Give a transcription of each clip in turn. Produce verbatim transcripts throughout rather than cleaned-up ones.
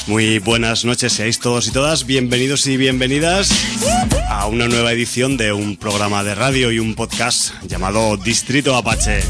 Muy buenas noches, seáis todos y todas bienvenidos y bienvenidas a una nueva edición de un programa de radio y un podcast llamado Distrito Apache.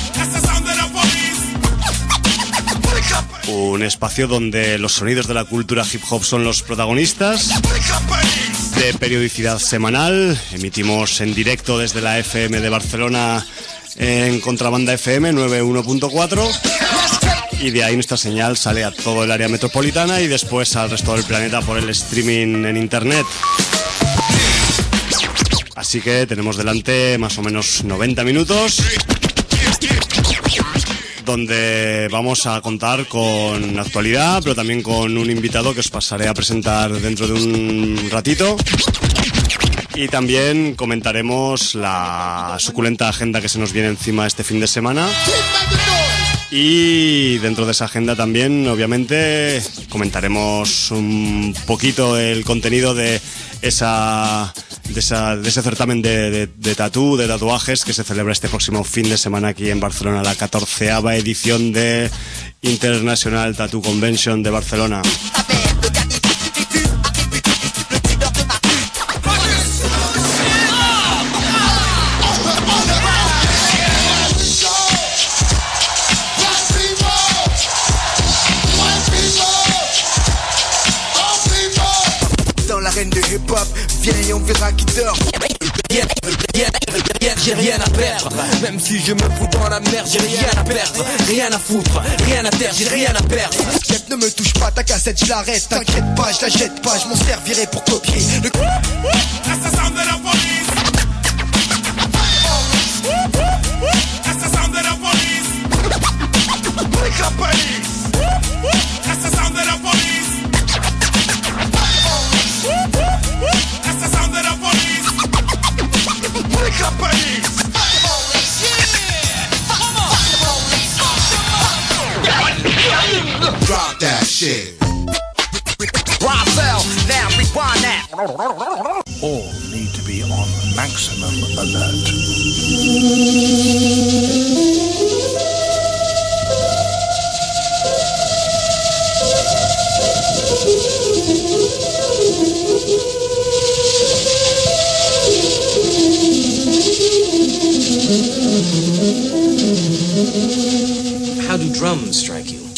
Un espacio donde los sonidos de la cultura hip hop son los protagonistas. De periodicidad semanal, emitimos en directo desde la F M de Barcelona en Contrabanda F M noventa y uno punto cuatro. Y de ahí nuestra señal sale a todo el área metropolitana y después al resto del planeta por el streaming en internet. Así que tenemos delante más o menos noventa minutos donde vamos a contar con actualidad, pero también con un invitado que os pasaré a presentar dentro de un ratito. Y también comentaremos la suculenta agenda que se nos viene encima este fin de semana. Y dentro de esa agenda también, obviamente, comentaremos un poquito el contenido de esa de, esa, de ese certamen de, de, de tatú, de tatuajes que se celebra este próximo fin de semana aquí en Barcelona, la catorceava edición de International Tattoo Convention de Barcelona. De hip-hop, viens et on verra qui dort. Rien, rien, rien, j'ai rien à perdre. Même si je me fous dans la merde, j'ai rien à perdre. Rien à foutre, rien à terre, j'ai rien à perdre. Quête, ne me touche pas, ta cassette, je l'arrête. T'inquiète pas, je la jette pas, je m'en servirai pour copier le assassin de la police. Assassin de la police. Break la police. Assassin de la police. Assassin de la police. Break la police. Drop that shit. Roswell, now rewind that. All need to be on maximum alert. How do drums strike you?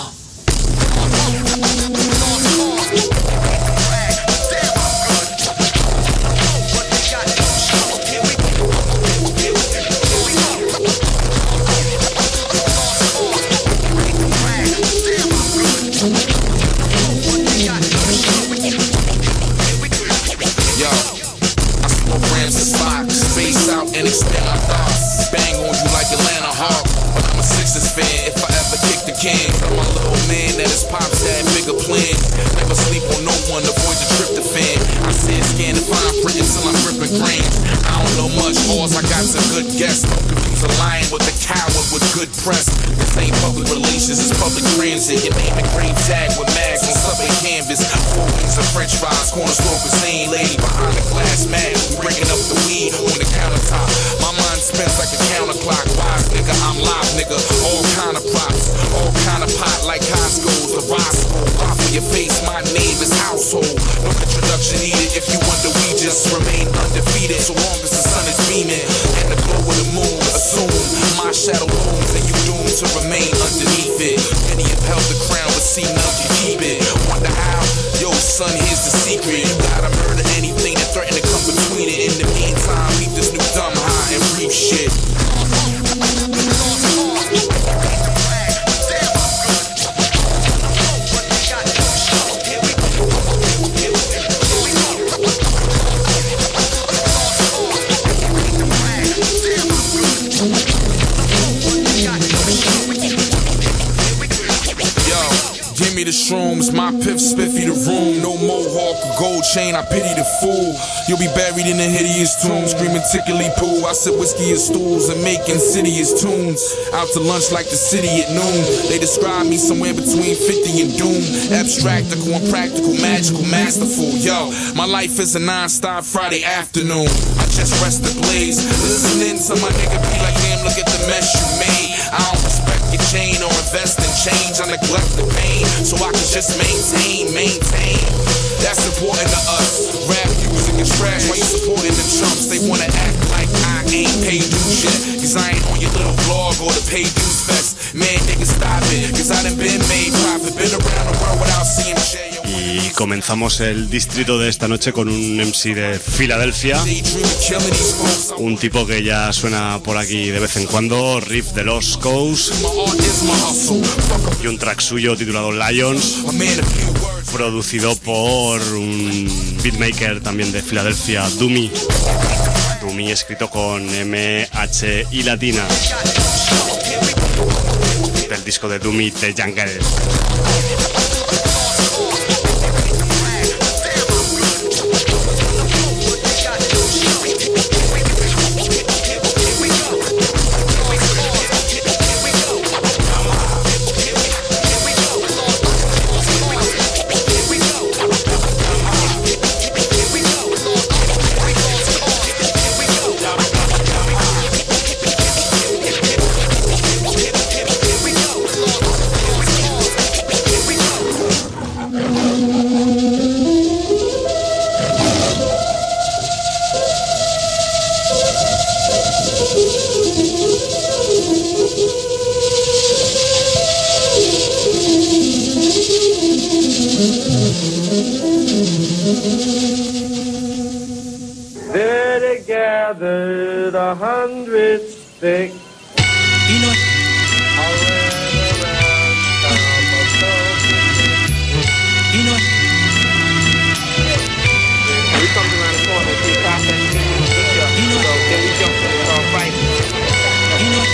Your name and green tag with mags and subway canvas. Four wings of french fries, corner store cuisine. Lady behind the glass mask, we breaking up the weed on the countertop. My mind spins like a counterclock. Wise nigga, I'm live nigga. All kind of props, all kind of pot like Costco's. The Roscoe, off of your face, my name is Household. No introduction needed if you wonder, we just remain undefeated. So long as the sun is beaming and the glow of the moon. Assume my shadow looms and you doomed to remain underneath it. Many have held the crown but see none can keep it. Wonder how? Yo son, here's the secret. You gotta murder anything that threaten to come between it. In the meantime, leave this new dumb high and breathe shit. Me the shrooms, my piff spiffy the room. No mohawk or gold chain, I pity the fool. You'll be buried in a hideous tomb, screaming tickly poo. I sip whiskey and stools and make insidious tunes. Out to lunch like the city at noon. They describe me somewhere between fifty and doom. Abstractical and practical, magical, masterful. Yo, my life is a non-stop Friday afternoon. I just rest the blaze, listening to my nigga be like, damn, look at the mess you made. I don't respect your chain or invest in change. I neglect the pain so I can just maintain, maintain. That's important to us. Rap music is trash. Why you supporting the chumps? They wanna act like I ain't paid dues yet. Cause I ain't on your little blog or the paid dues fest. Man, niggas stop it. Cause I done been made profit. Been around the world without seeing shit. Y comenzamos el distrito de esta noche con un M C de Filadelfia, un tipo que ya suena por aquí de vez en cuando, Riff de Lost Coast, y un track suyo titulado Lions, producido por un beatmaker también de Filadelfia, Doomy. Doomy escrito con M, H y latina, del disco de Doomy, The Jungle. There they gathered a hundred sticks. You know, I ran around some of those. you know, We come around the corner and see Pop and Steve and each other. You know- So then we jump in and start fighting. you know.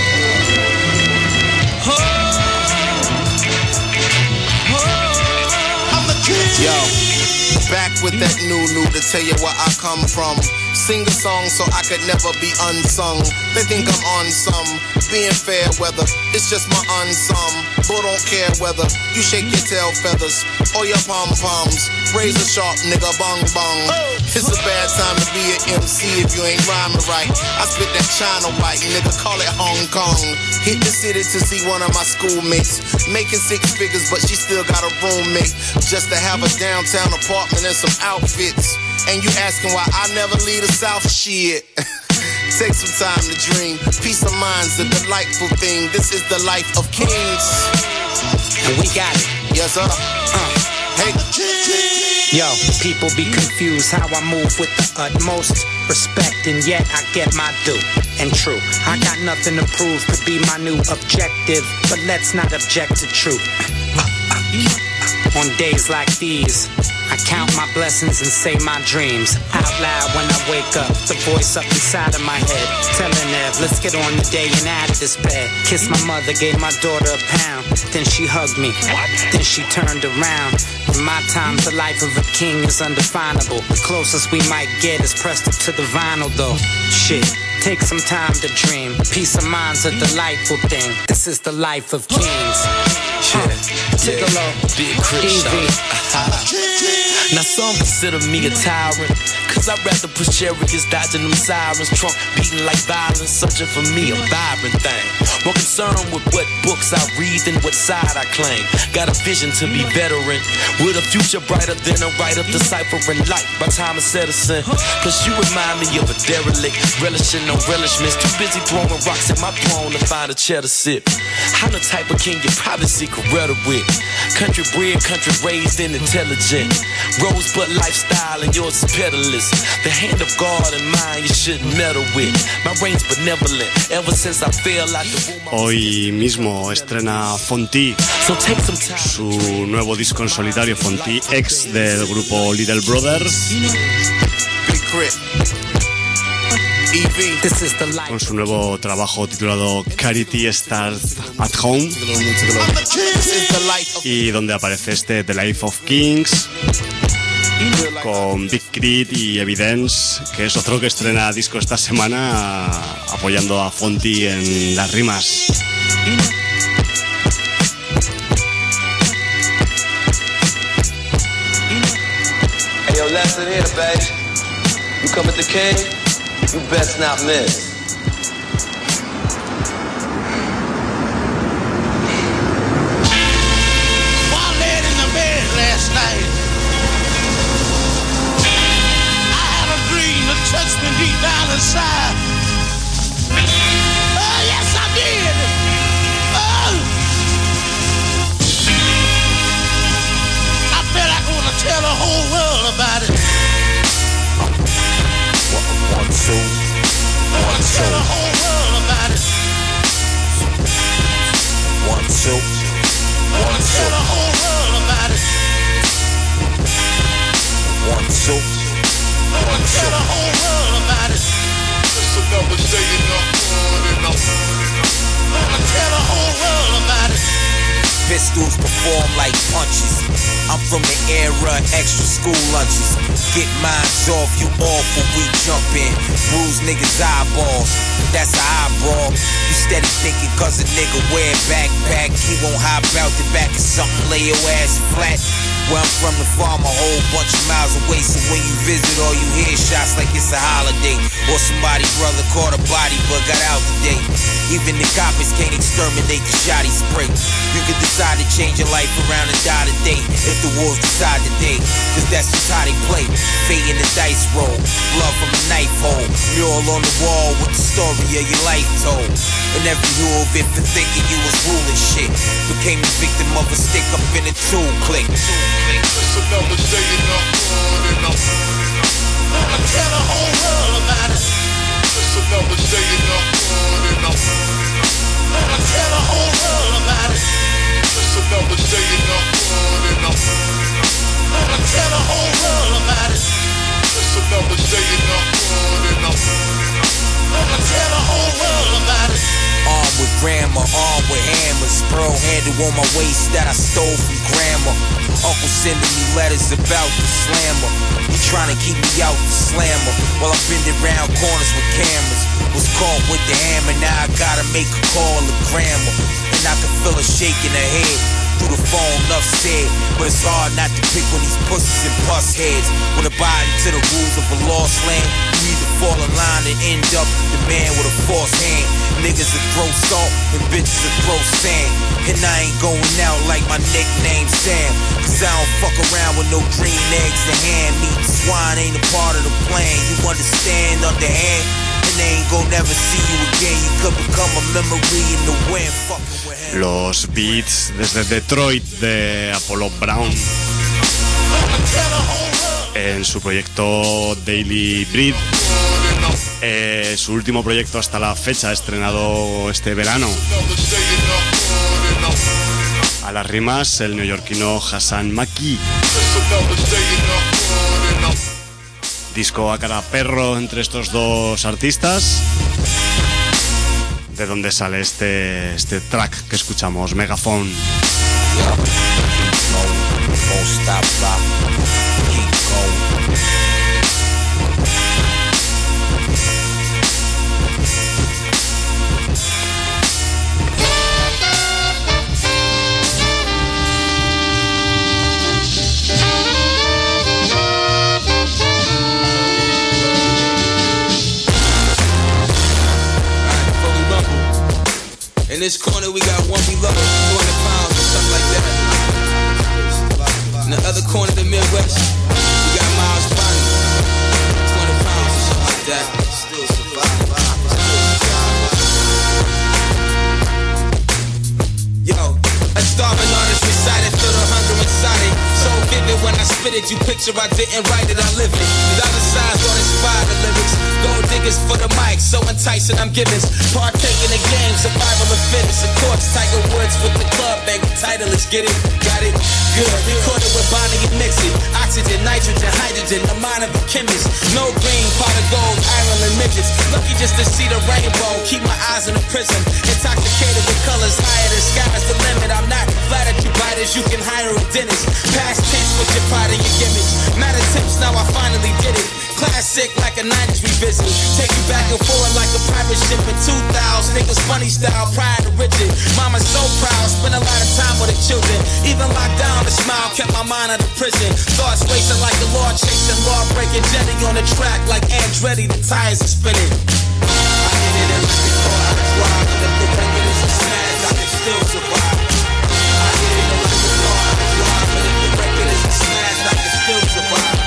Yo, back with that new new to tell you where I come from. Sing a song so I could never be unsung. They think I'm on some being fair weather. It's just my unsum. But don't care whether you shake your tail feathers or your pom poms. Razor sharp nigga bong bong. It's a bad time to be an M C if you ain't rhyming right. I spit that China white nigga, call it Hong Kong. Hit the city to see one of my schoolmates, making six figures, but she still got a roommate. Just to have a downtown apartment and some outfits. And you asking why I never leave the South? Shit. Take some time to dream. Peace of mind's a delightful thing. This is the life of kings. And we got it. Yes, sir. Uh. Hey. Yo, people be confused how I move with the utmost respect, and yet I get my due. And true, I got nothing to prove could be my new objective, but let's not object to truth. On days like these, I count my blessings and say my dreams out loud when I wake up. The voice up inside of my head telling Ev, let's get on the day and out of this bed. Kiss my mother, gave my daughter a pound. Then she hugged me, then she turned around. In my time, the life of a king is undefinable. The closest we might get is pressed up to the vinyl though. Shit, take some time to dream. Peace of mind's a delightful thing. This is the life of kings. Yeah, Gigolo, Big Chris, Easy. Now some consider me a tyrant, cause I'd rather push chariots dodging them sirens, trunk beating like violence, searching for me a vibrant thing. More concerned with what books I read than what side I claim. Got a vision to be veteran, with a future brighter than a writer deciphering life by Thomas Edison. Plus you remind me of a derelict, relishing no relishments, too busy throwing rocks at my throne to find a cheddar sip. I'm the type of king you probably see Coretta with. Country bred, country raised and intelligent. Rosebud lifestyle and yours is peddlers. The hand of God and mine you shouldn't meddle with. My reign's benevolent ever since I fell out the womb. Hoy mismo estrena Fonty So take some time. su nuevo disco en solitario, Fonty, ex del grupo Little Brother, Big Crit. E V. This is the life. con su nuevo trabajo titulado Charity Starts at Home, This is the life of y donde aparece este The Life of Kings con Big Crit y Evidence, que es otro que estrena disco esta semana, apoyando a Fonty en las rimas. Hey, yo, lesson here, babe. You come at the king, you best not miss. world about it. One, two, one, two. Tell the whole world about it. One, two, one, two. Tell the whole world about it. One, two, one, two. Tell the whole world about it. Just another day enough, enough. Tell the whole world about it. Pistols perform like punches. I'm from the era of extra school lunches. Get minds off, you awful, we jump in. Bruise niggas' eyeballs, that's a eyeball. You steady thinking cause a nigga wear a backpack, he won't hop out the back of something, lay your ass flat. Where I'm from, the farm a whole bunch of miles away. So when you visit, all you hear shots like it's a holiday. Or somebody brother caught a body but got out today. Even the coppers can't exterminate the shotty spray. You can decide to change your life around and die today if the wolves decide today. Cause that's just how they play. Fate in the dice roll, blood from a knife hole. Mural on the wall with the story of your life told. And every move if for thinking you was ruling shit became the victim of a stick up in a tool click. Just another day enough, enough. Tell the whole world about it. Just another day enough, enough. Tell the whole world about it. Just another day enough, enough. Tell the whole world about it. Just another day enough, enough. Tell the whole world about it. Armed with grammar, armed with hammers. Pearl handle on my waist that I stole from grandma. Uncle sending me letters about the slammer. He trying to keep me out the slammer while I bend around corners with cameras. Was caught with the hammer, now I gotta make a call to grandma. And I can feel her shaking her head through the phone, enough said. But it's hard not to pick on these pussies and bust heads. When abiding to the rules of a lost land, you either fall in line and end up the man with a forced hand. Niggas that throw salt and bitches that throw sand. And I ain't going out like my nickname Sam. Cause I don't fuck around with no green eggs and ham meat. Swine ain't a part of the plan, you understand underhand. And they ain't gon' never see you again. You could become a memory in the wind. Fucking with him. Los beats desde Detroit de Apollo Brown en su proyecto Daily Breed, eh, su último proyecto hasta la fecha, estrenado este verano. A las rimas el neoyorquino Hassan Maki. Disco a cada perro entre estos dos artistas. De donde sale este, este track que escuchamos, Megaphone. In this corner we got one we love, two hundred pounds or something like that. In the other corner of the Midwest, we got Miles Body, two hundred pounds or something like that. Still survive. Yo, a starving artist recited, feel the hunger inside it. So vivid when I spit it, you picture I didn't write it, I live it. Dollar signs don't inspire the lyrics. Gold diggers for the mic, so enticing I'm givens. Partake in the game, survival of fittest. Of course, Tiger Woods with the club, baby, title, let's get it. Got it? Good. Recorded with Bonnie and Nixie. Oxygen, nitrogen, hydrogen, the mind of a chemist. No green, pot of gold, Ireland midgets. Lucky just to see the rainbow, keep my eyes in the prism. Intoxicated with colors higher than sky's the limit. I'm not flattered you biters, you can hire a dentist. Past tense with your pride and your gimmicks. Not attempts, now I finally did it. Classic like a nineties revisit. Take you back and forward like a pirate ship in two thousand. Niggas funny style, pride to rigid. Mama's so proud, spend a lot of time with her children. Even locked down, a smile kept my mind out of prison. Thoughts racing like the law chasing, law breaking. Jetty on the track like Andretti, the tires are spinning. I hit it like the car I drive, and if the record is a smash, I can still survive. I hit it like the car I drive, and if the record is a smash, I can still survive.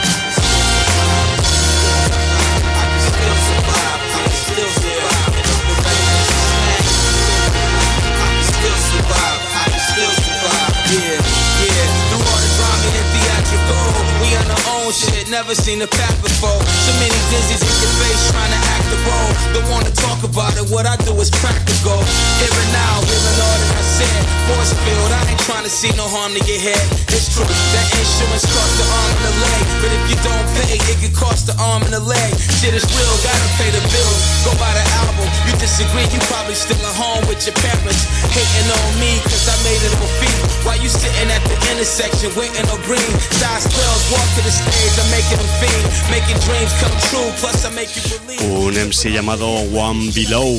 Yeah, yeah, through all the drama and theatrical, we on our own own shit, never seen a path before. So many dizzies in your face trying to act the role. Don't wanna talk about it, what I do is practical. Here and now, hearing all that I said. Force field, I ain't trying to see no harm to your head. It's true, that insurance costs the arm and the leg. But if you don't pay, it could cost the arm and the leg. Shit is real, gotta pay the bills. Go buy the album, you disagree, you probably still at home with your parents. Hating on me, cause I made it on feet. While you sitting at the intersection, waiting on green. Size twelve, walk to the stage, I'm making them fiend. Making dreams come true, plus I make you believe. Un M C llamado One Below.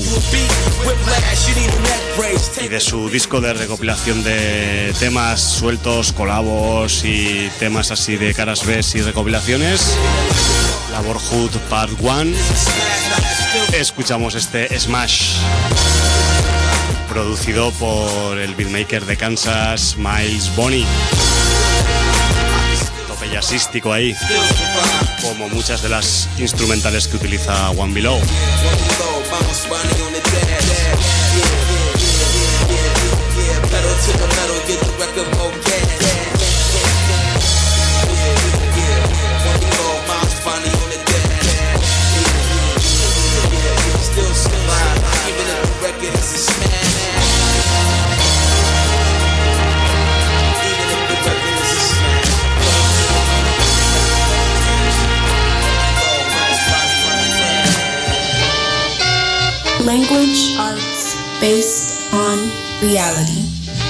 Y de su disco de recopilación de temas sueltos, colabos y temas así de caras B y recopilaciones, Laborhood Part uno, escuchamos este Smash, producido por el beatmaker de Kansas, Miles Bonney. Tope jazzístico ahí, como muchas de las instrumentales que utiliza One Below. To the metal, get the record okay. One below, Miles finally on the deck. Still survive, even if the record is a smash. Even if the record is a smash. Language arts based on reality.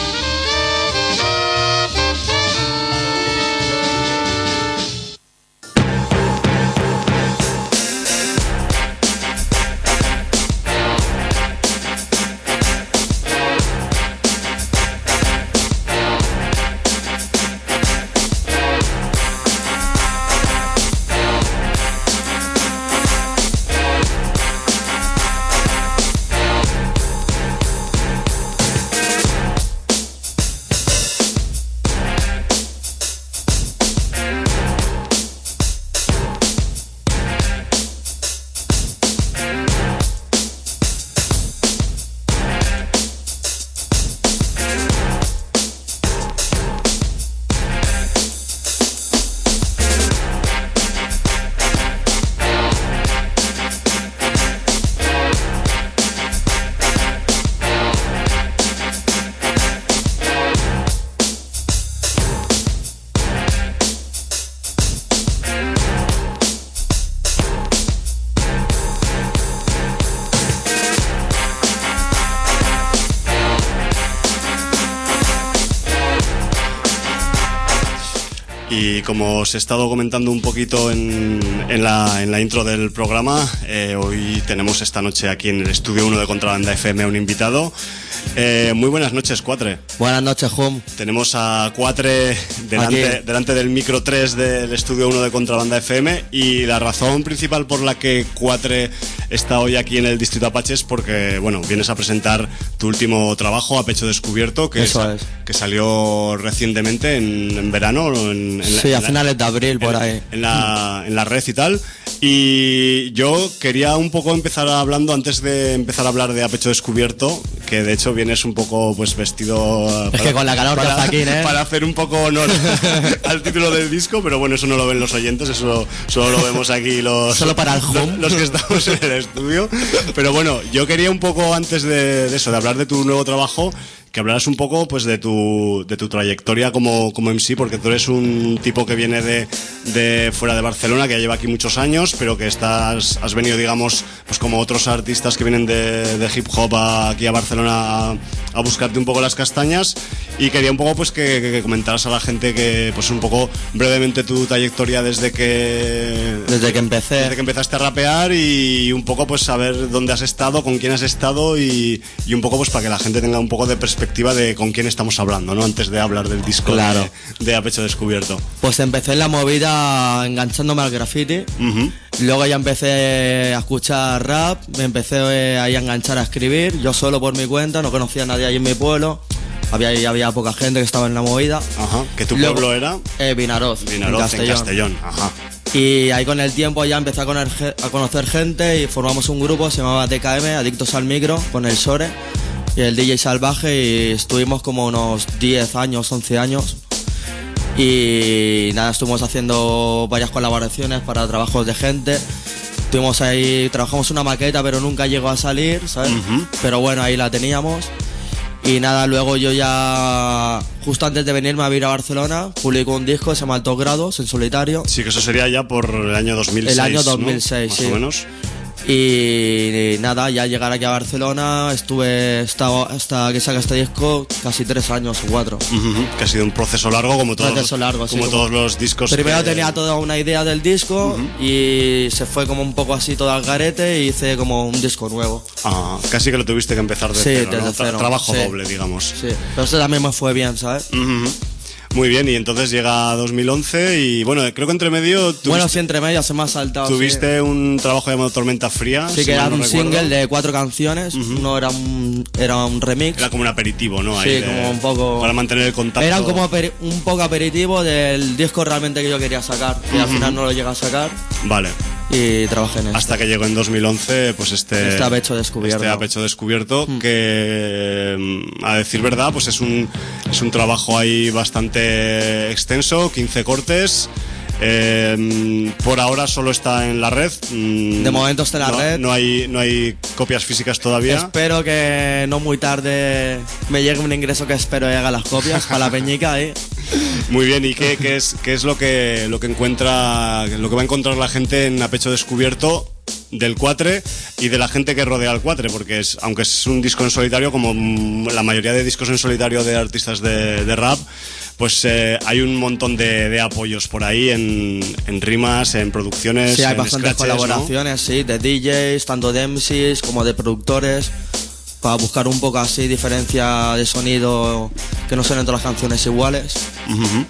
Y como os he estado comentando un poquito en, en, la, en la intro del programa, eh, hoy tenemos esta noche aquí en el Estudio uno de Contrabanda F M un invitado. Eh, muy buenas noches, Cuatre. Buenas noches, Hum. Tenemos a Cuatre delante, delante del micro tres del Estudio uno de Contrabanda F M, y la razón principal por la que Cuatre está hoy aquí en el Distrito Apache es porque, bueno, vienes a presentar tu último trabajo, A Pecho Descubierto, que, Eso sa- es. que salió recientemente en, en verano. En, en Sí, la, a finales de abril, por en, ahí. En la, en la red y tal. Y yo quería un poco empezar hablando, antes de empezar a hablar de A Pecho Descubierto, que de hecho vienes un poco pues vestido Es para, que con la calor que para, hace aquí, ¿eh? para hacer un poco honor al título del disco, pero bueno, eso no lo ven los oyentes, eso solo lo vemos aquí los, Solo para el los, home. los que estamos en el estudio. Pero bueno, yo quería un poco, antes de, de eso, de hablar de tu nuevo trabajo, que hablaras un poco pues de tu de tu trayectoria como, como M C, porque tú eres un tipo que viene de, de fuera de Barcelona, que ya lleva aquí muchos años, pero que estás has venido, digamos, pues como otros artistas que vienen de, de hip hop a, aquí a Barcelona a, a buscarte un poco las castañas, y quería un poco pues que, que, que comentaras a la gente que pues un poco brevemente tu trayectoria desde que Desde que empecé. desde que empezaste a rapear, y un poco pues saber dónde has estado, con quién has estado, y, y un poco pues para que la gente tenga un poco de perspectiva de con quién estamos hablando, ¿no? Antes de hablar del disco Claro. de, de A Pecho Descubierto. Pues empecé en la movida enganchándome al graffiti. Uh-huh. Luego ya empecé a escuchar rap, me empecé eh, ahí a enganchar a escribir, yo solo por mi cuenta, no conocía a nadie ahí en mi pueblo. Había, había poca gente que estaba en la movida. Ajá. ¿Que tu Luego, pueblo era? Eh, Vinaroz, Vinaroz, en Castellón. Ajá. Y ahí con el tiempo ya empecé a conocer, a conocer gente y formamos un grupo, se llamaba T K M, Adictos al Micro, con el Sore y el D J Salvaje, y estuvimos como unos diez años, once años. Y nada, estuvimos haciendo varias colaboraciones para trabajos de gente. Estuvimos ahí, trabajamos una maqueta, pero nunca llegó a salir, ¿sabes? Uh-huh. Pero bueno, ahí la teníamos. Y nada, luego yo ya, justo antes de venirme a vivir a Barcelona, publico un disco, se llama Altos Grados, en solitario. Sí, que eso sería ya por el año dos mil seis, El año dos mil seis, ¿no? sí. Más o menos. Y, y nada, ya llegar aquí a Barcelona, estuve hasta, hasta que saca este disco casi tres años o cuatro. Uh-huh. Que ha sido un proceso largo, como todos, proceso largo, como sí, todos como, los discos. Primero que... tenía toda una idea del disco, uh-huh, y se fue como un poco así todo al garete y hice como un disco nuevo. Ah, casi que lo tuviste que empezar de sí, cero, desde ¿no? cero. Trabajo sí. doble, digamos. Sí, pero este también me fue bien, ¿sabes? Uh-huh. Muy bien, y entonces llega dos mil once y bueno, creo que entre medio... Tuviste, bueno, sí, entre medio se me ha saltado. Tuviste sí. un trabajo llamado Tormenta Fría. Sí, si que era no un recuerdo. single de cuatro canciones, uh-huh, uno era un, era un remix. Era como un aperitivo, ¿no? Sí, Ahí de, como un poco... Para mantener el contacto. Era como aperi- un poco aperitivo del disco realmente que yo quería sacar, y uh-huh, al final no lo llegué a sacar. Vale. Y trabajé en esto. Hasta que llegó en dos mil once, pues este... Este A Pecho Descubierto. Este A Pecho Descubierto, mm. que, a decir verdad, pues es un, es un trabajo ahí bastante extenso, quince cortes... Eh, por ahora solo está en la red. De momento está en la no, red. No hay, no hay copias físicas todavía. Espero que no muy tarde me llegue un ingreso que espero y haga las copias para la peñica, ¿eh? Muy bien, ¿y qué, qué es, qué es lo que, lo que encuentra, lo que va a encontrar la gente en A Pecho Descubierto del Cuatre y de la gente que rodea al Cuatre? Porque es, aunque es un disco en solitario, como la mayoría de discos en solitario de artistas de, de rap, pues eh, hay un montón de, de apoyos por ahí en, en rimas, en producciones. Sí, hay en bastantes scratches, colaboraciones, ¿no? Sí, de D Js, tanto de M Cs como de productores, para buscar un poco así diferencia de sonido, que no suenen todas las canciones iguales. Uh-huh.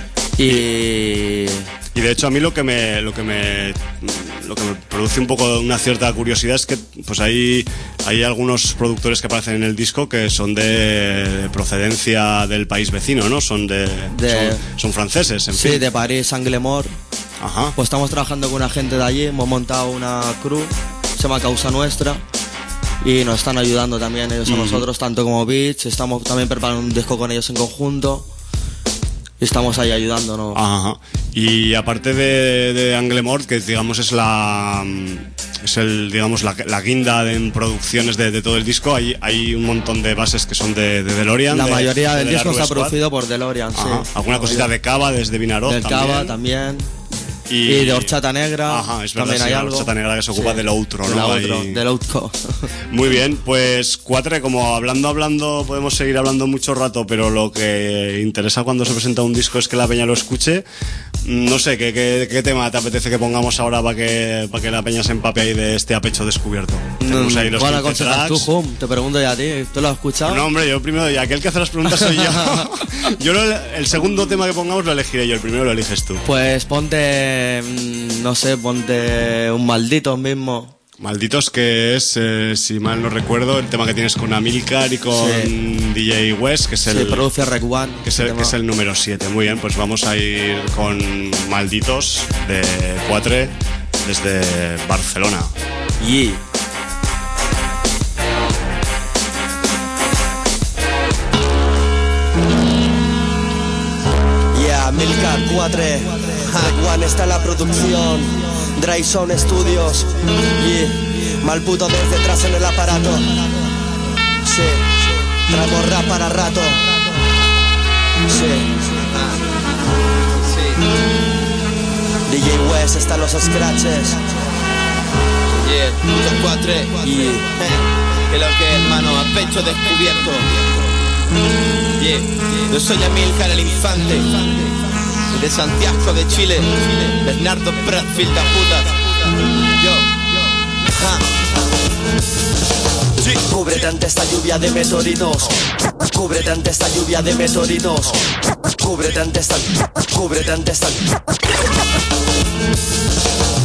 Y... Y de hecho a mí lo que me lo que me lo que me produce un poco una cierta curiosidad es que pues hay hay algunos productores que aparecen en el disco que son de procedencia del país vecino, ¿no? Son de, de son, son franceses, en sí, fin. de París, Anglemore. Ajá. Pues estamos trabajando con una gente de allí, hemos montado una crew, se llama Causa Nuestra, y nos están ayudando también ellos a mm. nosotros, tanto como Beats. Estamos también preparando un disco con ellos en conjunto. Y estamos ahí ayudándonos. Ajá. Y aparte de, de Anglemore, que digamos es la es el digamos la, la guinda de, en producciones de, de todo el disco, hay, hay un montón de bases que son de, de DeLorean. La de, mayoría del de disco está Squad. producido por DeLorean, Ajá. sí. Alguna cosita de Cava desde Vinaroz del también. Cava también. Y, y de Horchata Negra. Ajá, es verdad, también sí, hay la algo. Horchata Negra que se ocupa sí, del outro, ¿no? Del outro, Ahí... del outro. Muy bien, pues Cuatre, como hablando, hablando, podemos seguir hablando mucho rato, pero lo que interesa cuando se presenta un disco es que la peña lo escuche. No sé, ¿qué, qué, qué tema te apetece que pongamos ahora para que, para que la peña se empape ahí de este A Pecho Descubierto? Tenemos ahí los ¿Cuál aconsejas tú, Hum? Te pregunto ya a ti, ¿tú lo has escuchado? No, hombre, yo primero, y aquel que hace las preguntas soy yo. Yo lo, el segundo tema que pongamos lo elegiré yo, el primero lo eliges tú. Pues ponte, no sé, ponte un Malditos mismo. Malditos, que es, eh, si mal no recuerdo, el tema que tienes con Amilcar y con sí. D J West, que es el... Sí, produce Rec One. Que es el, que es el número siete. Muy bien, pues vamos a ir con Malditos de Cuatre desde Barcelona. Y... Yeah, Milcar Cuatre, Rec One está en la producción. Dry Sound Studios, yeah. Mal puto desde detrás en el aparato. Sí, traemos rap para rato. Sí, ah. sí. D J West está en los scratches. Yeah, puto cuatro. Yeah. Que lo que hermano, a pecho descubierto. Yeah, yo soy Amilcar el Infante. De Santiago de Chile, Bernardo Bradfield da puta. Yo, ja. Sí. Cúbrete ante esta lluvia de meteoritos. Cúbrete ante esta lluvia de meteoritos. Cúbrete ante esta. Cúbrete ante esta.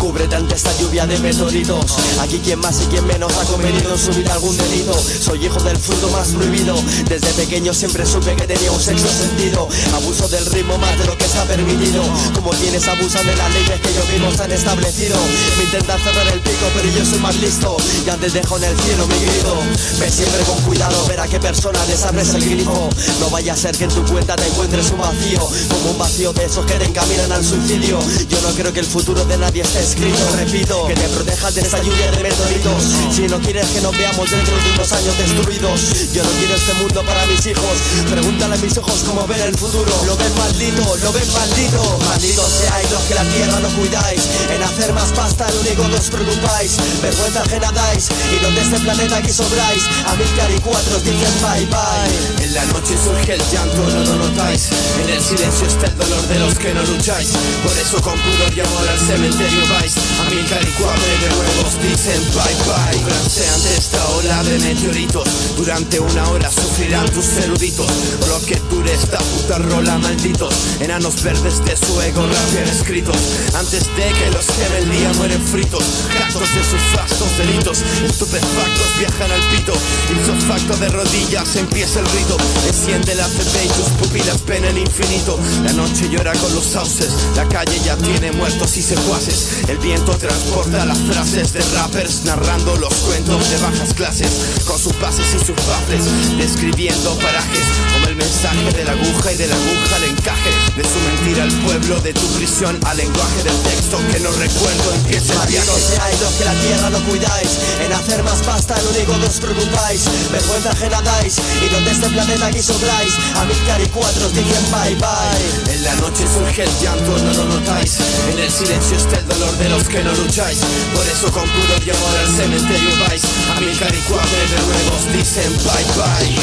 Cúbrete ante esta lluvia de meteoritos. Aquí quien más y quien menos ha cometido en su vida algún delito. Soy hijo del fruto más prohibido. Desde pequeño siempre supe que tenía un sexto sentido. Abuso del ritmo más de lo que está permitido. Como quienes abusan de las leyes que ellos mismos han establecido. Me intentan cerrar el pico pero yo soy más listo. Y antes dejo en el cielo mi grito. Ve siempre con cuidado, ver a qué persona les abres el grifo. No vaya a ser que en tu cuenta te encuentres un vacío, como un vacío de esos que te encaminan al suicidio. Yo no creo que el futuro de nadie esté escrito. Repito, que te protejas de esta lluvia de meteoritos. Si no quieres que nos veamos dentro de unos años destruidos. Yo no quiero este mundo para mis hijos. Pregúntale a mis ojos cómo ven el futuro. Lo ven maldito, lo ven maldito. Malditos seáis los que la tierra no cuidáis. En hacer más pasta lo único que os preocupáis. Vergüenza ajena dais. Y donde este planeta aquí sobráis. Amílcar y cuatro os dicen bye bye. En la noche surge el llanto, no lo notáis. En el silencio está el dolor de los que no lucháis. Por eso con pudor y amor al cementerio vais. Amílcar y cuatro de nuevo os dicen bye bye. Cúbranse ante esta ola de meteoritos. Durante una hora sufrirán tus eruditos. Por lo que dure esta puta rola, malditos. Enanos verdes de su ego rapean escritos. Antes de que los queme el día mueren fritos. Cactos de sus fastos delitos. Estupefactos viajan al pito. Ipso facto de rodillas empieza el rito. Enciende la C P y tus pupilas ven el infinito. La noche llora con los sauces. La calle ya tiene muertos y secuaces. El viento transporta las frases de rappers narrando los cuentos de bajas clases. Con sus bases y sus baffles, describiendo parajes como el mensaje de la aguja y de la aguja al encaje. De su mentira al pueblo, de tu prisión al lenguaje del texto que no recuerdo empieza el viaje. Malditos seáis los que la tierra no cuidáis. En hacer más pasta lo único que os preocupáis. Vergüenza ajena dais. Y donde este planeta aquí sobráis. Amílcar y cuatro os dicen bye bye. En la noche surge el llanto, no lo notáis. En el silencio está el dolor de los que no lucháis. Por eso con pudor y amor al cementerio vais. Amílcar y cuatro de nuevo os dicen bye bye.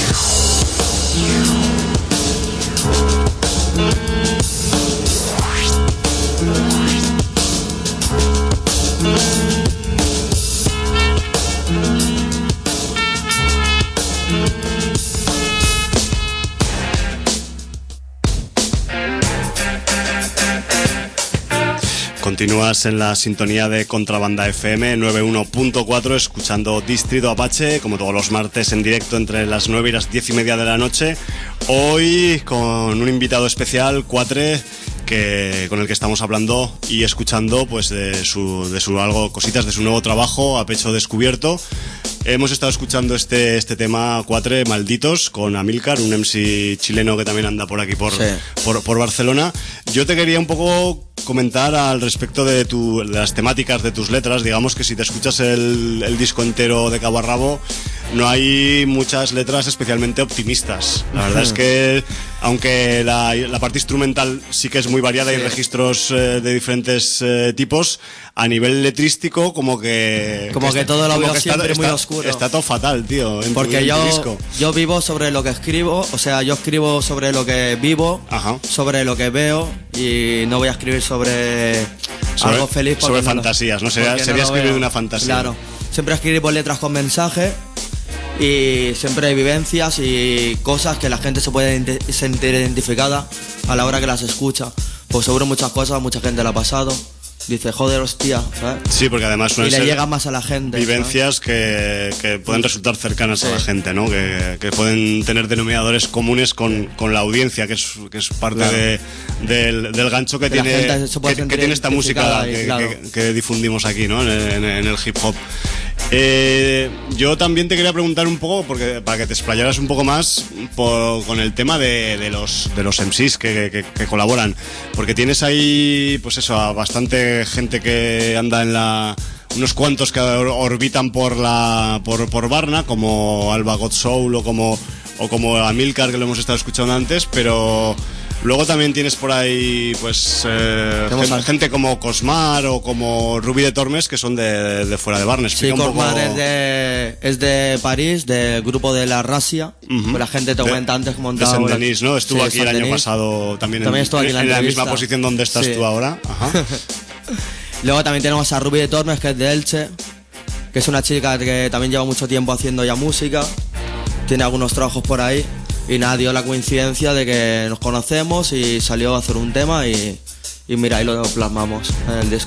Continúas en la sintonía de Contrabanda F M noventa y uno punto cuatro escuchando Distrito Apache, como todos los martes en directo entre las nueve y las diez y media de la noche. Hoy con un invitado especial, Quatre, que, con el que estamos hablando y escuchando pues de su, de su algo, cositas de su nuevo trabajo, A Pecho Descubierto. Hemos estado escuchando este, este tema, Quatre, Malditos, con Amílcar, un M C chileno que también anda por aquí, por, sí. por, por Barcelona. Yo te quería un poco comentar al respecto de, tu, de las temáticas de tus letras. Digamos que si te escuchas el, el disco entero de cabo a rabo, no hay muchas letras especialmente optimistas. La verdad es que, aunque la, la parte instrumental sí que es muy variada, sí. Hay registros eh, de diferentes eh, tipos, a nivel letrístico como que... Como que, que está, todo lo veo que siempre está, muy está, oscuro. Está todo fatal, tío, en Porque tu, en yo, tu disco. yo vivo sobre lo que escribo, o sea, yo escribo sobre lo que vivo, Ajá. sobre lo que veo, y no voy a escribir sobre, sobre algo feliz. Sobre fantasías, ¿no? Sería, sería no escribir una fantasía. Claro, siempre escribo letras con mensaje. Y siempre hay vivencias y cosas que la gente se puede sentir identificada a la hora que las escucha. Pues seguro muchas cosas, mucha gente la ha pasado. Dice, joder, hostia, ¿sabes? Sí, porque además suelen y le ser llega más a la gente. Vivencias que, que pueden resultar cercanas sí. a la gente, ¿no? Que, que pueden tener denominadores comunes con, con la audiencia, que es, que es parte claro. de, del, del gancho que tiene, que, que tiene esta música y, que, claro. que, que difundimos aquí, ¿no? En, en, en el hip hop. Eh, yo también te quería preguntar un poco, porque para que te explayaras un poco más por, con el tema de, de los de los M Cs que, que, que colaboran, porque tienes ahí, pues eso, a bastante gente que anda en la, unos cuantos que orbitan por la por, por Barna, como Alba God Soul o como o como Amílcar, que lo hemos estado escuchando antes, pero luego también tienes por ahí pues eh, gente, gente como Cosmar o como Rubí de Tormes, que son de, de fuera de Barnes. Sí, Cosmar poco... es, de, es de París, del grupo de La Rasia. Uh-huh. La gente te cuenta antes que montaba. De Saint-Denis, ¿no? Estuvo sí, aquí el año pasado también, también en, aquí en, la, en la misma posición donde estás sí. tú ahora. Ajá. Luego también tenemos a Rubí de Tormes, que es de Elche, que es una chica que también lleva mucho tiempo haciendo ya música. Tiene algunos trabajos por ahí. Y nada, dio la coincidencia de que nos conocemos y salió a hacer un tema y, y mira, ahí lo plasmamos en el disco.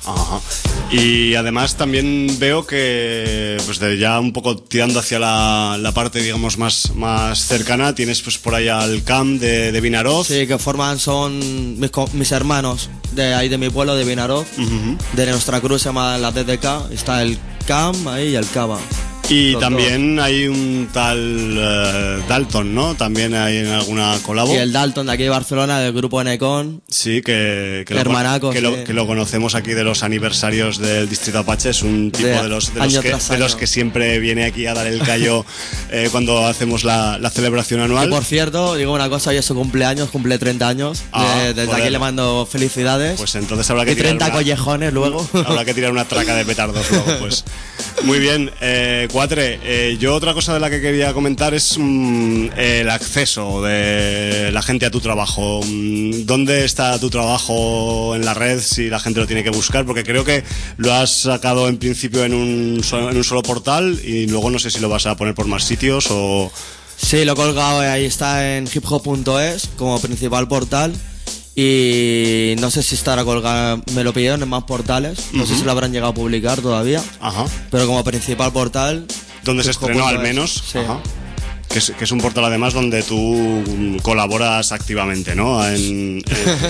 Ajá. Y además también veo que, pues de ya un poco tirando hacia la, la parte, digamos, más, más cercana, tienes pues por ahí al camp de, de Vinaroz. Sí, que forman, son mis, mis hermanos de ahí de mi pueblo, de Vinaroz. Uh-huh. De nuestra cruz se llama la D D K. Está el camp ahí y el Cava. Y también hay un tal uh, Dalton, ¿no? También hay en alguna colabo. Y el Dalton de aquí de Barcelona, del grupo Necon. Sí, que, que, Hermanaco, lo, que, sí. lo, que lo conocemos aquí de los aniversarios del Distrito Apache. Es un tipo de, de, los, de, los, que, de los que siempre viene aquí a dar el callo eh, cuando hacemos la, la celebración anual. Y por cierto, digo una cosa, hoy es su cumpleaños, cumple treinta años. Ah, de, desde joder. Aquí le mando felicidades. Pues entonces habrá que y tirar treinta una, collejones luego. Habrá que tirar una traca de petardos luego, pues. Muy bien, eh, Cuatre, eh, yo otra cosa de la que quería comentar es mmm, el acceso de la gente a tu trabajo. ¿Dónde está tu trabajo en la red si la gente lo tiene que buscar? Porque creo que lo has sacado en principio en un solo, en un solo portal y luego no sé si lo vas a poner por más sitios o... Sí, lo he colgado, ahí está en hip hop punto es como principal portal. Y no sé si estará colgado, me lo pidieron en más portales, no uh-huh. sé si lo habrán llegado a publicar todavía. Ajá. Pero como principal portal, donde se estrenó al menos. Sí. Ajá. Que es, que es un portal además donde tú colaboras activamente, ¿no? En, en...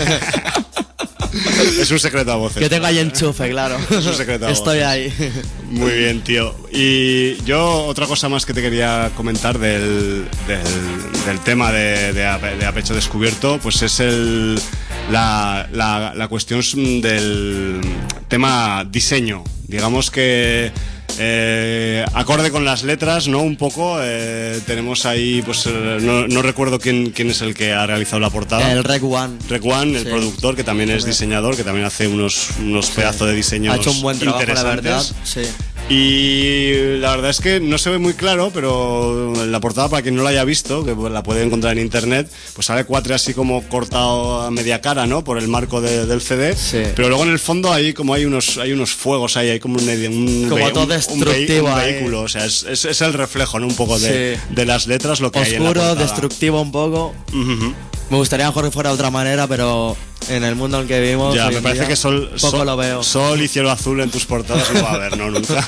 Es un secreto a voces. Que tengo ahí enchufe, claro. Es un secreto a voces. Estoy ahí. Muy bien, tío. Y yo otra cosa más que te quería comentar del, del, del tema de, de, de A Pecho Descubierto, pues es el la, la, la cuestión del tema diseño. Digamos que Eh, acorde con las letras, ¿no? Un poco eh, tenemos ahí, pues eh, no, no recuerdo quién, quién es el que ha realizado la portada. El Rec One. Rec One, el sí. productor, que también es diseñador, que también hace unos, unos sí. pedazos de diseños ha hecho un buen trabajo, la verdad. Sí. Y la verdad es que no se ve muy claro, pero la portada, para quien no la haya visto, que la puede encontrar en internet, pues sale Cuatre así como cortado a media cara, ¿no? Por el marco de, del C D. Sí. Pero luego en el fondo hay como hay unos hay unos fuegos ahí, hay como un, un, como un, todo destructivo, un, ve, un vehículo, o sea, es, es, es el reflejo, ¿no? Un poco de, sí. de las letras, lo que oscuro, hay en la portada. Oscuro, destructivo un poco. Uh-huh. Me gustaría mejor que fuera de otra manera, pero en el mundo en el que vivimos ya, me parece día, que sol, poco sol, lo veo. Sol y cielo azul en tus portadas no va a haber, ¿no? Nunca.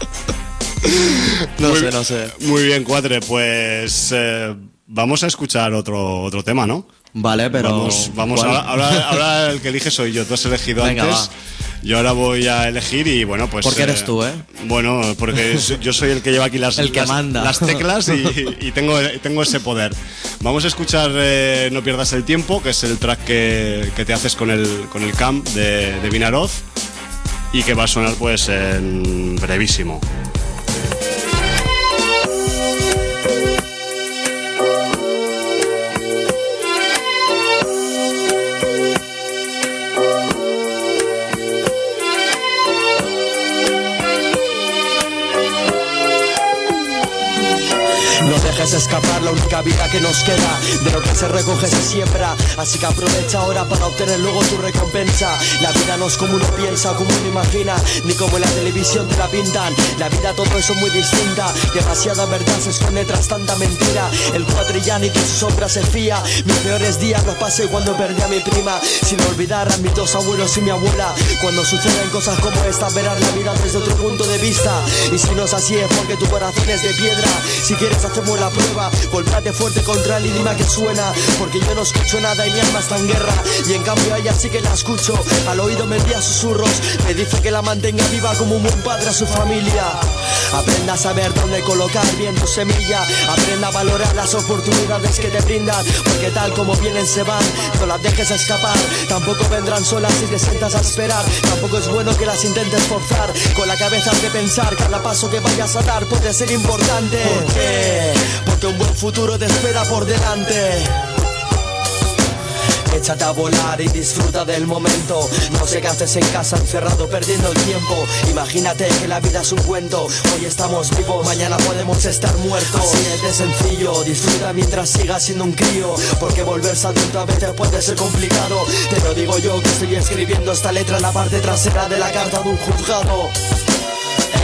No muy, sé, no sé. Muy bien, Cuatre, pues eh, vamos a escuchar otro, otro tema, ¿no? Vale, pero... Vamos, vamos ahora, ahora, ahora el que elige soy yo, tú has elegido Venga, antes. Va. Yo ahora voy a elegir y bueno, pues... Porque eres eh, tú, ¿eh? Bueno, porque yo soy el que lleva aquí las, el que las, manda. las teclas y, y tengo, tengo ese poder. Vamos a escuchar eh, No pierdas el tiempo, que es el track que, que te haces con el, con el camp de, de Vinaroz y que va a sonar pues en brevísimo. Escapar la única vida que nos queda, de lo que se recoge se siembra, así que aprovecha ahora para obtener luego tu recompensa. La vida no es como uno piensa, como uno imagina, ni como en la televisión te la pintan. La vida todo eso es muy distinta, demasiada verdad se esconde tras tanta mentira. El cuatrillán y de su sombra se fía. Mis peores días los pasé cuando perdí a mi prima, sin olvidar a mis dos abuelos y mi abuela. Cuando suceden cosas como esta, verás la vida desde otro punto de vista, y si no es así es porque tu corazón es de piedra. Si quieres hacemos la prueba, golpéate fuerte contra el idioma que suena, porque yo no escucho nada y mi alma está en guerra, y en cambio a ella sí que la escucho. Al oído me envía susurros, me dice que la mantenga viva como un buen padre a su familia. Aprenda a saber dónde colocar bien tu semilla, aprenda a valorar las oportunidades que te brindan, porque tal como vienen se van, no las dejes escapar. Tampoco vendrán solas si te sientas a esperar, tampoco es bueno que las intentes forzar. Con la cabeza has de pensar, cada paso que vayas a dar puede ser importante. ¿Por qué? Porque un buen futuro te espera por delante. Échate a volar y disfruta del momento. No sé qué haces en casa encerrado perdiendo el tiempo. Imagínate que la vida es un cuento. Hoy estamos vivos, mañana podemos estar muertos. Así es de sencillo, disfruta mientras sigas siendo un crío, porque volverse adulto a veces puede ser complicado. Te lo digo yo que estoy escribiendo esta letra en la parte trasera de la carta de un juzgado.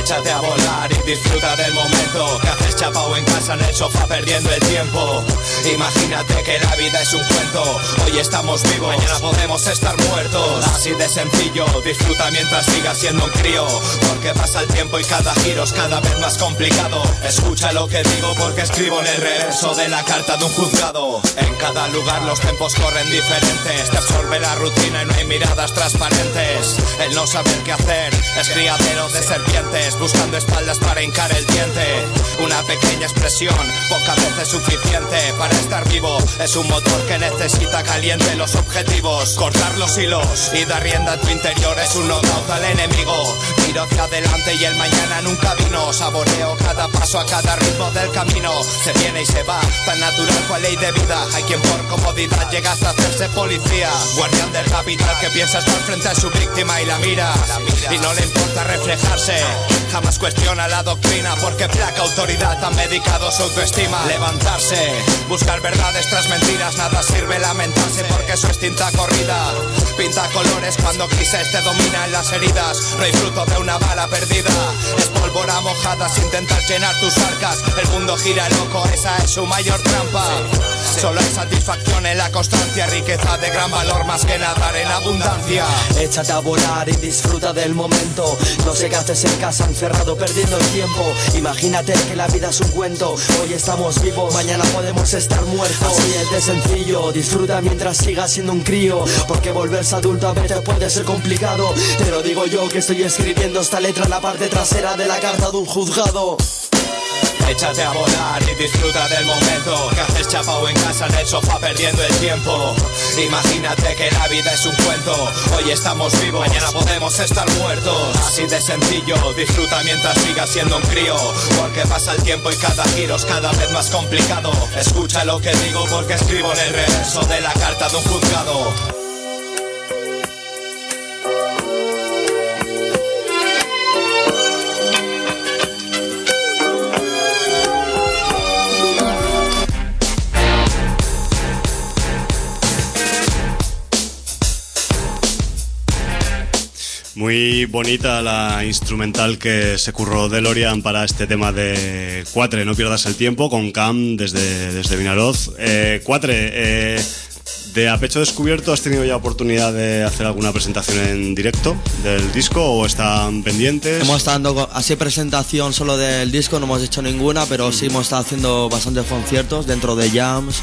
Échate a volar y disfruta del momento. Que haces chapao en casa en el sofá perdiendo el tiempo. Imagínate que la vida es un cuento. Hoy estamos vivos, mañana podemos estar muertos. Así de sencillo, disfruta mientras sigas siendo un crío. Porque pasa el tiempo y cada giro es cada vez más complicado. Escucha lo que digo porque escribo en el reverso de la carta de un juzgado. En cada lugar los tiempos corren diferentes. Te absorbe la rutina y no hay miradas transparentes. El no saber qué hacer es criadero de serpientes, buscando espaldas para hincar el diente. Una pequeña expresión, pocas veces suficiente para estar vivo. Es un motor que necesita caliente los objetivos. Cortar los hilos y dar rienda a tu interior es un knockout al enemigo. Tiro hacia adelante y el mañana nunca vino. Saboreo cada paso a cada ritmo del camino. Se viene y se va, tan natural cual ley de vida. Hay quien por comodidad llega hasta hacerse policía. Guardián del capital que piensa estar frente a su víctima y la mira. Y no le importa reflejarse. Jamás cuestiona la doctrina porque placa autoridad han medicado su autoestima. Levantarse, buscar verdades tras mentiras. Nada sirve lamentarse porque eso es tinta corrida. Pinta colores cuando crisis te dominan las heridas. No hay fruto de una bala perdida. Es pólvora mojada si intentas llenar tus arcas. El mundo gira loco, esa es su mayor trampa. Solo hay satisfacción en la constancia. Riqueza de gran valor más que nadar en abundancia. Échate a volar y disfruta del momento. No sé qué haces en casa encerrado perdiendo el tiempo. Imagínate que la vida es un cuento. Hoy estamos vivos, mañana podemos estar muertos. Así es de sencillo, disfruta mientras sigas siendo un crío. Porque volverse adulto a veces puede ser complicado. Te lo digo yo que estoy escribiendo esta letra en la parte trasera de la carta de un juzgado. Échate a volar y disfruta del momento. Que haces chapao en casa en el sofá perdiendo el tiempo. Imagínate que la vida es un cuento. Hoy estamos vivos, mañana podemos estar muertos. Así de sencillo, disfruta mientras sigas siendo un crío. Porque pasa el tiempo y cada giro es cada vez más complicado. Escucha lo que digo porque escribo en el reverso de la carta de un juzgado. Muy bonita la instrumental que se curró DeLorean para este tema de Quatre, no pierdas el tiempo, con Cam desde, desde Vinaroz. Eh, Quatre, eh, de A Pecho Descubierto, ¿has tenido ya oportunidad de hacer alguna presentación en directo del disco o están pendientes? Hemos estado dando así presentación solo del disco, no hemos hecho ninguna, pero sí hemos estado haciendo bastantes conciertos dentro de jams,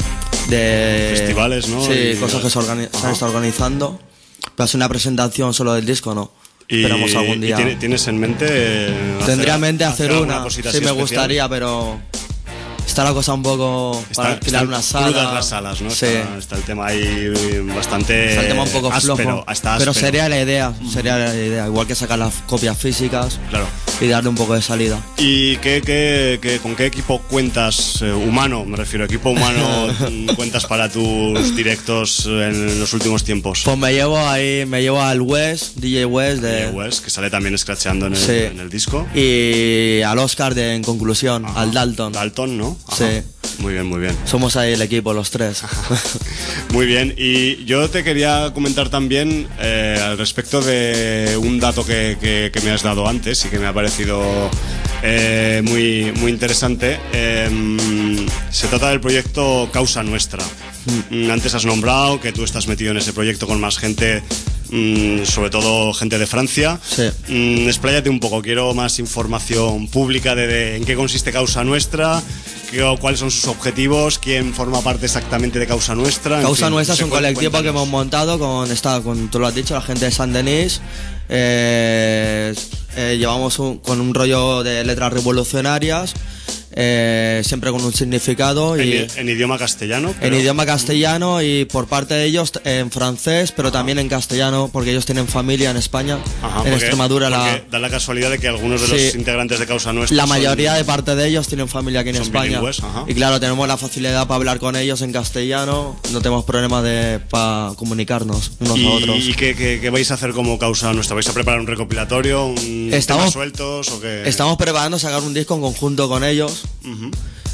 de festivales, ¿no? Sí, y... cosas que se, organi- se han estado organizando. Pero hacer una presentación solo del disco, no. Y, Esperamos algún día. ¿Y tienes en mente? Tendría en mente hacer, hacer una. Sí, me especial? gustaría, pero está la cosa un poco está, para alquilar una sala. Crudas las salas, ¿no? Sí. Está, está el tema ahí bastante. Está el tema un poco áspero, flojo. Hasta pero áspero. sería la idea, sería la idea. Igual que sacar las copias físicas. Claro. Y darle un poco de salida. ¿Y qué, qué, qué, con qué equipo cuentas, eh, humano, me refiero, equipo humano, cuentas para tus directos en los últimos tiempos? Pues me llevo ahí, me llevo al West, D J West, de... D J West, que sale también scratcheando en el, sí. en el disco. Y al Oscar de En Conclusión, ajá. Al Dalton. Dalton, ¿no? Ajá. Sí. Muy bien, muy bien. Somos ahí el equipo, los tres. Muy bien, y yo te quería comentar también eh, al respecto de un dato que, que, que me has dado antes y que me ha parecido eh, muy, muy interesante. Eh, se trata del proyecto Causa Nuestra. Mm. Antes has nombrado que tú estás metido en ese proyecto con más gente, mm, sobre todo gente de Francia. Sí. Mm, expláyate un poco, quiero más información pública de, de en qué consiste Causa Nuestra, qué, cuáles son sus objetivos, quién forma parte exactamente de Causa Nuestra. Causa en fin, Nuestra es un colectivo cuéntanos. que hemos montado con, esta, con, tú lo has dicho, la gente de Saint-Denis. Eh, eh, llevamos un, con un rollo de letras revolucionarias, eh, siempre con un significado. Y en, en idioma castellano. Pero... En idioma castellano y por parte de ellos en francés, pero ajá. también en castellano, porque ellos tienen familia en España, ajá, en porque, Extremadura. Porque la... da la casualidad de que algunos de los sí. integrantes de Causa Nuestra. La mayoría son... de parte de ellos tienen familia aquí en son España. Y claro, tenemos la facilidad para hablar con ellos en castellano, no tenemos problema de para comunicarnos unos ¿Y, a otros. ¿Y qué, qué, qué vais a hacer como Causa Nuestra? ¿Vais a preparar un recopilatorio? Un estamos, ¿Temas sueltos o qué? Estamos preparando sacar un disco en conjunto con ellos. Uh-huh.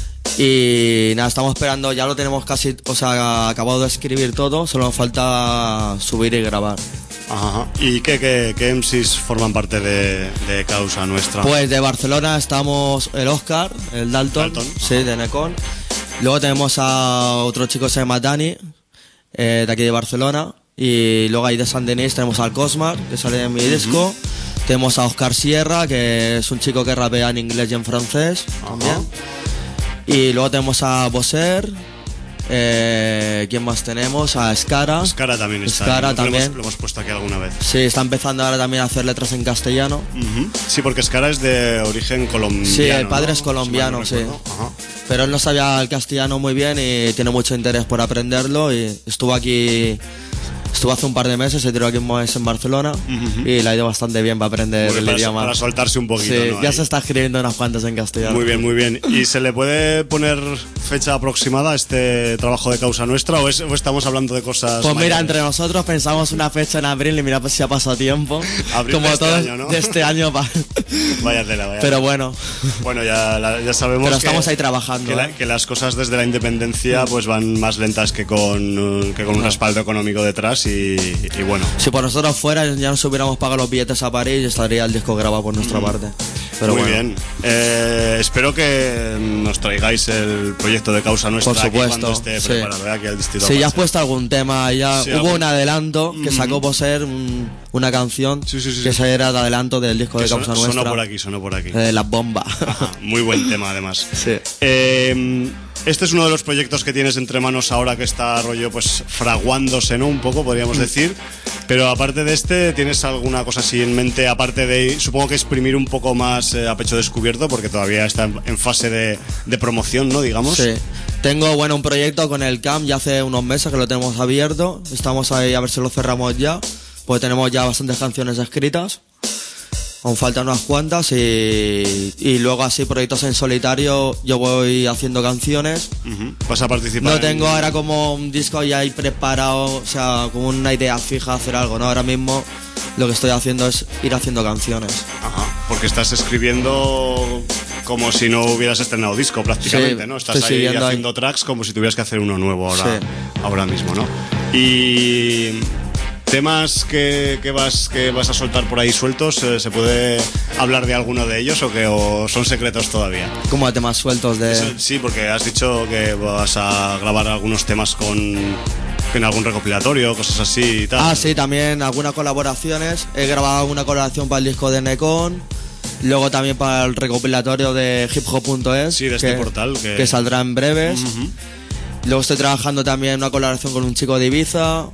Y nada, estamos esperando, ya lo tenemos casi, o sea, acabado de escribir todo, solo nos falta subir y grabar. Ajá. ¿Y qué, qué, qué M Cs forman parte de, de Causa Nuestra? Pues de Barcelona estamos el Oscar, el Dalton, Dalton. sí, de Necon. Luego tenemos a otro chico que se llama Dani, eh, de aquí de Barcelona. Y luego ahí de San Denis tenemos al Cosmar, que sale en mi uh-huh. disco. Tenemos a Oscar Sierra, que es un chico que rapea en inglés y en francés también. Uh-huh. Y luego tenemos a Bosser. Eh, ¿Quién más tenemos? A Escara. Escara también está. Escara ahí. también. Lo hemos, lo hemos puesto aquí alguna vez. Sí, está empezando ahora también a hacer letras en castellano. Uh-huh. Sí, porque Escara es de origen colombiano. Sí, el padre ¿no? es colombiano, si sí. Ajá. Pero él no sabía el castellano muy bien y tiene mucho interés por aprenderlo y estuvo aquí. Estuvo hace un par de meses, se tiró aquí un mes en Barcelona uh-huh. y le ha ido bastante bien para aprender muy el para, idioma. Para soltarse un poquito, sí, ¿no? ya Ahí. se está escribiendo unas cuantas en castellano. Muy bien, muy bien. ¿Y se le puede poner fecha aproximada a este trabajo de Causa Nuestra o, es, o estamos hablando de cosas Pues mayores? mira, entre nosotros pensamos una fecha en abril y mira pues si ha pasado tiempo. Abril como de este todo año, ¿no? de este año. Pa... Vaya tela, vaya. Pero bueno. Bueno, ya, ya sabemos Pero que, estamos ahí trabajando. Que, la, ¿eh? que las cosas desde la independencia pues van más lentas que con, que con un no. respaldo económico detrás y, y bueno. Si por nosotros fuera ya nos hubiéramos pagado los billetes a París y estaría el disco grabado por nuestra mm. parte. Pero Muy bueno. bien. Eh, espero que nos traigáis el proyecto de Causa Nuestra por supuesto, aquí cuando esté sí. preparado, ¿eh? Aquí al distrito. Sí, ya has puesto algún tema, ya sí, hubo algún... un adelanto que sacó Bosser, un, una canción sí, sí, sí, que sí. se era de adelanto del disco que de Causa sonó, Nuestra. Sonó por aquí, sonó por aquí. Eh, Las bombas. Muy buen tema además. Sí. Eh, Este es uno de los proyectos que tienes entre manos ahora que está rollo pues fraguándose, ¿no? Un poco, podríamos decir. Pero aparte de este, ¿tienes alguna cosa así en mente? Aparte de, supongo que exprimir un poco más eh, a pecho descubierto, porque todavía está en, en fase de, de promoción, ¿no? Digamos. Sí. Tengo, bueno, un proyecto con el C A M ya hace unos meses que lo tenemos abierto. Estamos ahí a ver si lo cerramos ya. Pues tenemos ya bastantes canciones escritas. Aún faltan unas cuantas y, y luego así proyectos en solitario yo voy haciendo canciones. Uh-huh. ¿Vas a participar? No tengo ahora como un disco ya ahí preparado, o sea, como una idea fija hacer algo, ¿no? Ahora mismo lo que estoy haciendo es ir haciendo canciones. Ajá, porque estás escribiendo como si no hubieras estrenado disco prácticamente, sí, ¿no? Estás ahí haciendo ahí. tracks como si tuvieras que hacer uno nuevo ahora, sí. ahora mismo, ¿no? Y... ¿temas que, que, vas, que vas a soltar por ahí sueltos? ¿Se puede hablar de alguno de ellos o que o son secretos todavía? ¿Cómo de temas sueltos? de Eso, sí, porque has dicho que vas a grabar algunos temas con en algún recopilatorio, cosas así y tal. Ah, sí, también algunas colaboraciones. He grabado una colaboración para el disco de Necon. Luego también para el recopilatorio de hip hop punto es. Sí, de este que, portal. Que... que saldrá en breves. Uh-huh. Luego estoy trabajando también en una colaboración con un chico de Ibiza.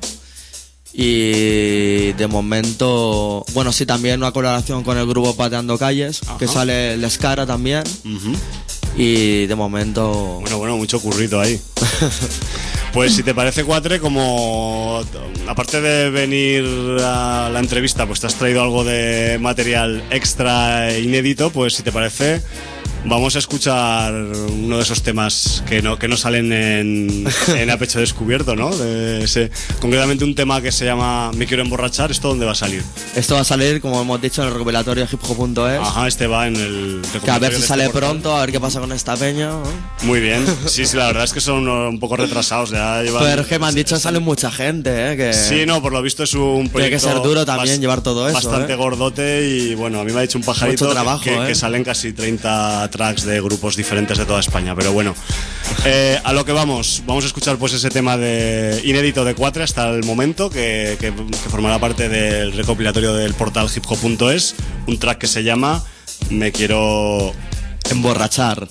Y de momento, bueno, sí, también una colaboración con el grupo Pateando Calles, Ajá. que sale el Escara también. Uh-huh. Y de momento... Bueno, bueno, mucho currito ahí. Pues si te parece, Cuatre, como aparte de venir a la entrevista, pues te has traído algo de material extra e inédito, pues si te parece... vamos a escuchar uno de esos temas que no, que no salen en, en A Pecho Descubierto, ¿no? De ese, concretamente un tema que se llama Me Quiero Emborrachar. ¿Esto dónde va a salir? Esto va a salir, como hemos dicho, en el recopilatorio de hip hop punto es. Ajá, este va en el... Que a ver si sale este pronto, a ver qué pasa con esta peña, ¿no? Muy bien. Sí, sí, la verdad es que son un poco retrasados. Ya llevan... Pero es que me han dicho que sale mucha gente, ¿eh? Que... Sí, no, por lo visto es un proyecto... Tiene que ser duro también bast- llevar todo eso, bastante ¿eh? gordote y, bueno, a mí me ha dicho un pajarito mucho trabajo, que, que, ¿eh? que salen casi treinta tracks de grupos diferentes de toda España, pero bueno, eh, a lo que vamos, vamos a escuchar pues ese tema de inédito de Cuatre hasta el momento, que, que, que formará parte del recopilatorio del portal hip hop punto es, un track que se llama Me Quiero Emborrachar.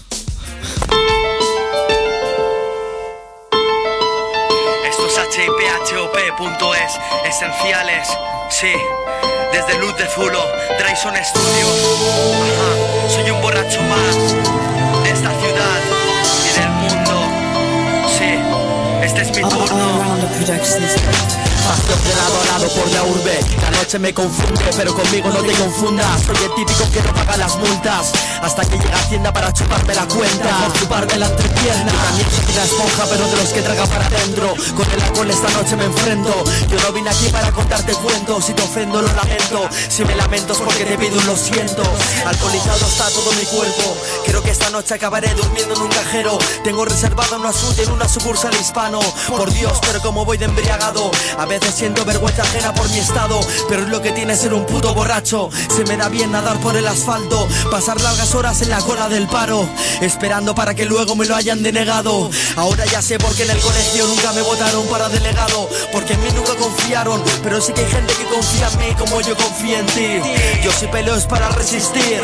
Esto es H I P H O P punto es, esenciales, sí. Desde Luz de Zulo, Drayson Studios. Ajá, soy un borracho más de esta ciudad y del mundo. Sí, este es mi turno. Pasión adorado por la urbe. La noche me confunde, pero conmigo no te confundas. Soy el típico que no paga las multas hasta que llega a Hacienda para chuparme la cuenta, por chuparme la entrepierna. Yo también soy una esponja, pero de los que traga para adentro. Con el alcohol esta noche me enfrento. Yo no vine aquí para contarte cuentos. Si te ofendo lo lamento, si me lamento es porque te pido un lo siento. Alcoholizado está todo mi cuerpo. Creo que esta noche acabaré durmiendo en un cajero. Tengo reservado una suite en una sucursal hispano. por Dios, pero como voy de embriagado, a veces siento vergüenza ajena por mi estado, pero es lo que tiene ser un puto borracho. Se me da bien nadar por el asfalto, pasar largas horas en la cola del paro, esperando para que luego me lo hayan denegado. Ahora ya sé por qué en el colegio nunca me votaron para delegado, porque en mí nunca confiaron, pero sí que hay gente que confía en mí como yo confío en ti. Yo si peleo es para resistir.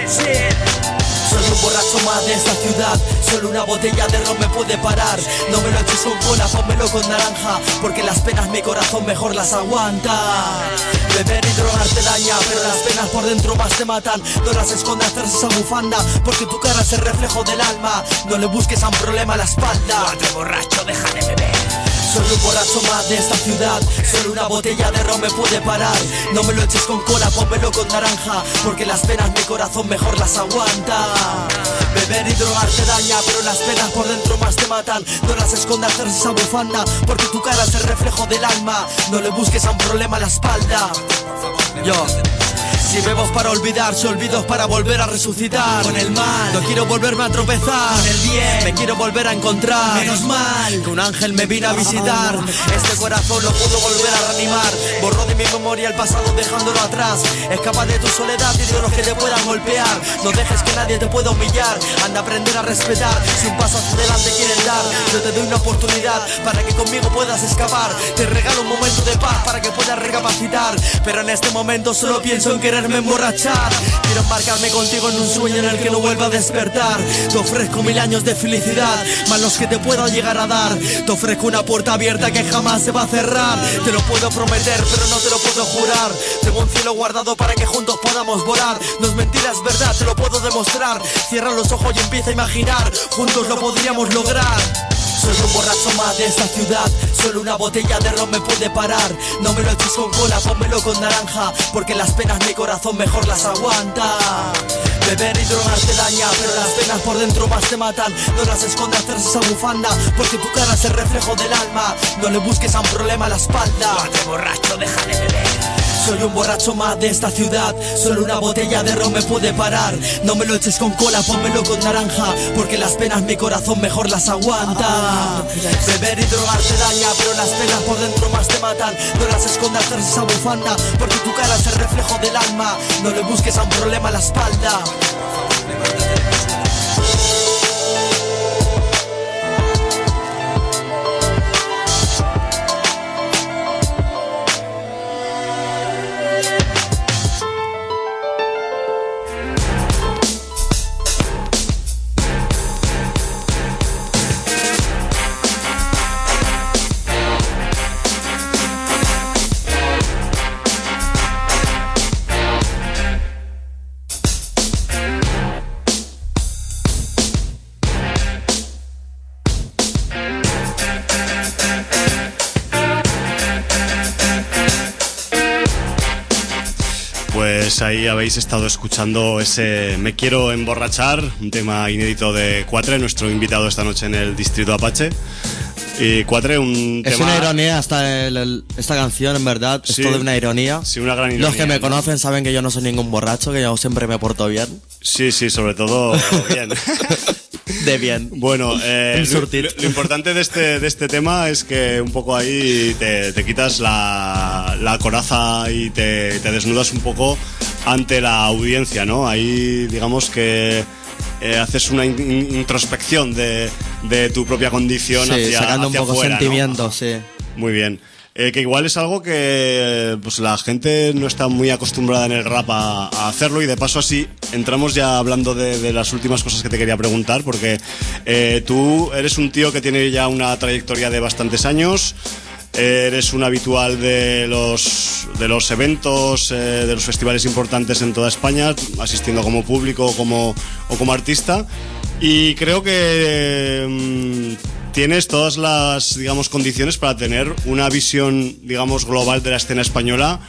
Soy un borracho más de esta ciudad, solo una botella de ron me puede parar. No me lo eches con cola, pónmelo con naranja, porque las penas mi corazón mejor las aguanta. Beber y drogar te daña, pero las penas por dentro más te matan. No las escondas tras esa bufanda, porque tu cara es el reflejo del alma. No le busques a un problema a la espalda. Cuatro borracho, deja de beber. Soy un borracho más de esta ciudad, solo una botella de ron me puede parar. No me lo eches con cola, pónmelo con naranja, porque las penas mi corazón mejor las aguanta. Beber y drogar te daña, pero las penas por dentro más te matan. No las escondas tras esa bufanda, porque tu cara es el reflejo del alma. No le busques a un problema a la espalda. Yo si bebo para olvidar, si olvido es para volver a resucitar. Con el mal, no quiero volverme a tropezar. Con el bien, me quiero volver a encontrar. Menos mal, que un ángel me vino a visitar. Este corazón lo puedo volver a reanimar. Borró de mi memoria el pasado dejándolo atrás. Escapa de tu soledad y de los que te puedan golpear. No dejes que nadie te pueda humillar. Anda a aprender a respetar. Si un paso hacia adelante quieres dar, yo te doy una oportunidad para que conmigo puedas escapar. Te regalo un momento de paz para que puedas recapacitar. Pero en este momento solo pienso en querer me emborrachar. Quiero embarcarme contigo en un sueño en el que no vuelva a despertar. Te ofrezco mil años de felicidad, más los que te pueda llegar a dar. Te ofrezco una puerta abierta que jamás se va a cerrar. Te lo puedo prometer, pero no te lo puedo jurar. Tengo un cielo guardado para que juntos podamos volar. No es mentira, es verdad, te lo puedo demostrar. Cierra los ojos y empieza a imaginar. Juntos lo podríamos lograr. Soy un borracho más de esta ciudad, solo una botella de ron me puede parar. No me lo eches con cola, pónmelo con naranja, porque las penas mi corazón mejor las aguanta. Beber y drogar te daña, pero las penas por dentro más te matan. No las escondas tras esa bufanda, porque tu cara es el reflejo del alma. No le busques a un problema a la espalda. Cuatro borracho, deja de beber. Soy un borracho más de esta ciudad, solo una botella de ron me puede parar. No me lo eches con cola, pónmelo con naranja, porque las penas mi corazón mejor las aguanta. Beber y drogar te daña, pero las penas por dentro más te matan. No las escondas tras esa bufanda, porque tu cara es el reflejo del alma. No le busques a un problema a la espalda. Pues ahí habéis estado escuchando ese Me Quiero Emborrachar, un tema inédito de Quatre, nuestro invitado esta noche en el Distrito Apache. Y Quatre, un es tema... una ironía esta, el, el, esta canción, en verdad, Sí. es todo una ironía. Sí, una gran ironía. Los que me ¿no? conocen saben que yo no soy ningún borracho, que yo siempre me porto bien. Sí, sí, sobre todo bien. De bien. Bueno, eh, Un lo, surtido. lo importante de este, de este tema es que un poco ahí te, te quitas la, la coraza y te, te desnudas un poco ante la audiencia, ¿no? Ahí digamos que eh, haces una in- in- introspección de, de tu propia condición Sí, hacia, sacando hacia un poco afuera, ¿no? sentimientos, sí. Muy bien. Eh, que igual es algo que pues la gente no está muy acostumbrada en el rap a, a hacerlo, y de paso así entramos ya hablando de, de las últimas cosas que te quería preguntar, porque eh, tú eres un tío que tiene ya una trayectoria de bastantes años, eh, eres un habitual de los, de los eventos, eh, de los festivales importantes en toda España, asistiendo como público como, o como artista, y creo que... mm, tienes todas las, digamos, condiciones para tener una visión, digamos, global de la escena española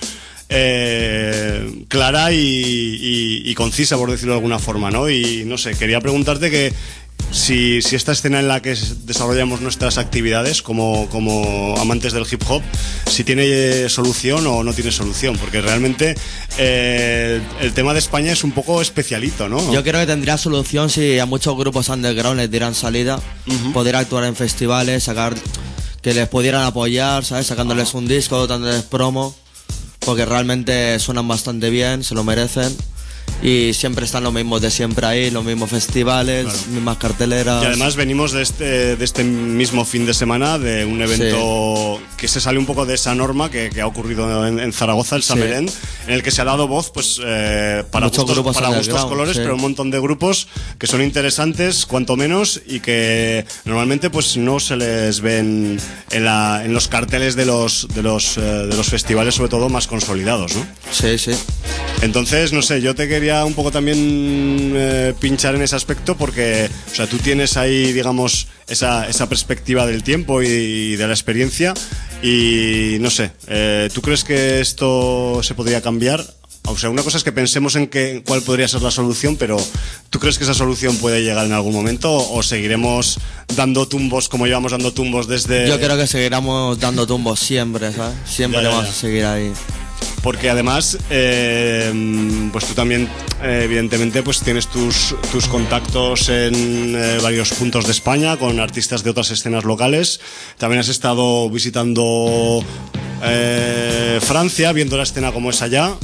eh, clara y, y, y concisa, por decirlo de alguna forma, ¿no? Y no sé, quería preguntarte que si, si esta escena en la que desarrollamos nuestras actividades como, como amantes del hip hop, si tiene solución o no tiene solución, porque realmente eh, el tema de España es un poco especialito, ¿no? Yo creo que tendría solución si a muchos grupos underground les dieran salida, Ujú. poder actuar en festivales, sacar que les pudieran apoyar, ¿sabes? Sacándoles un disco, dándoles promo, porque realmente suenan bastante bien, se lo merecen. Y siempre están los mismos de siempre ahí, los mismos festivales, claro. mismas carteleras. Y además venimos de este, de este mismo fin de semana de un evento sí. que se sale un poco de esa norma que, que ha ocurrido en, en Zaragoza, el Samelén, sí. en el que se ha dado voz pues eh, para Muchos gustos, para gustos colores, sí. pero un montón de grupos que son interesantes, cuanto menos, y que normalmente pues no se les ven en, la, en los carteles de los, de, los, eh, de los festivales, sobre todo más consolidados, ¿no? Sí, sí. Entonces, no sé, yo te quería un poco también eh, pinchar en ese aspecto porque, o sea, tú tienes ahí, digamos, esa, esa perspectiva del tiempo y, y de la experiencia y, no sé, eh, ¿tú crees que esto se podría cambiar? O sea, una cosa es que pensemos en que, cuál podría ser la solución, pero ¿tú crees que esa solución puede llegar en algún momento o seguiremos dando tumbos como llevamos dando tumbos desde...? Yo creo que seguiremos dando tumbos siempre, ¿sabes? Siempre ya, ya, vamos ya. a seguir ahí. Porque además, eh, pues tú también, eh, evidentemente, pues tienes tus, tus contactos en eh, varios puntos de España con artistas de otras escenas locales. También has estado visitando eh, Francia, viendo la escena como es allá.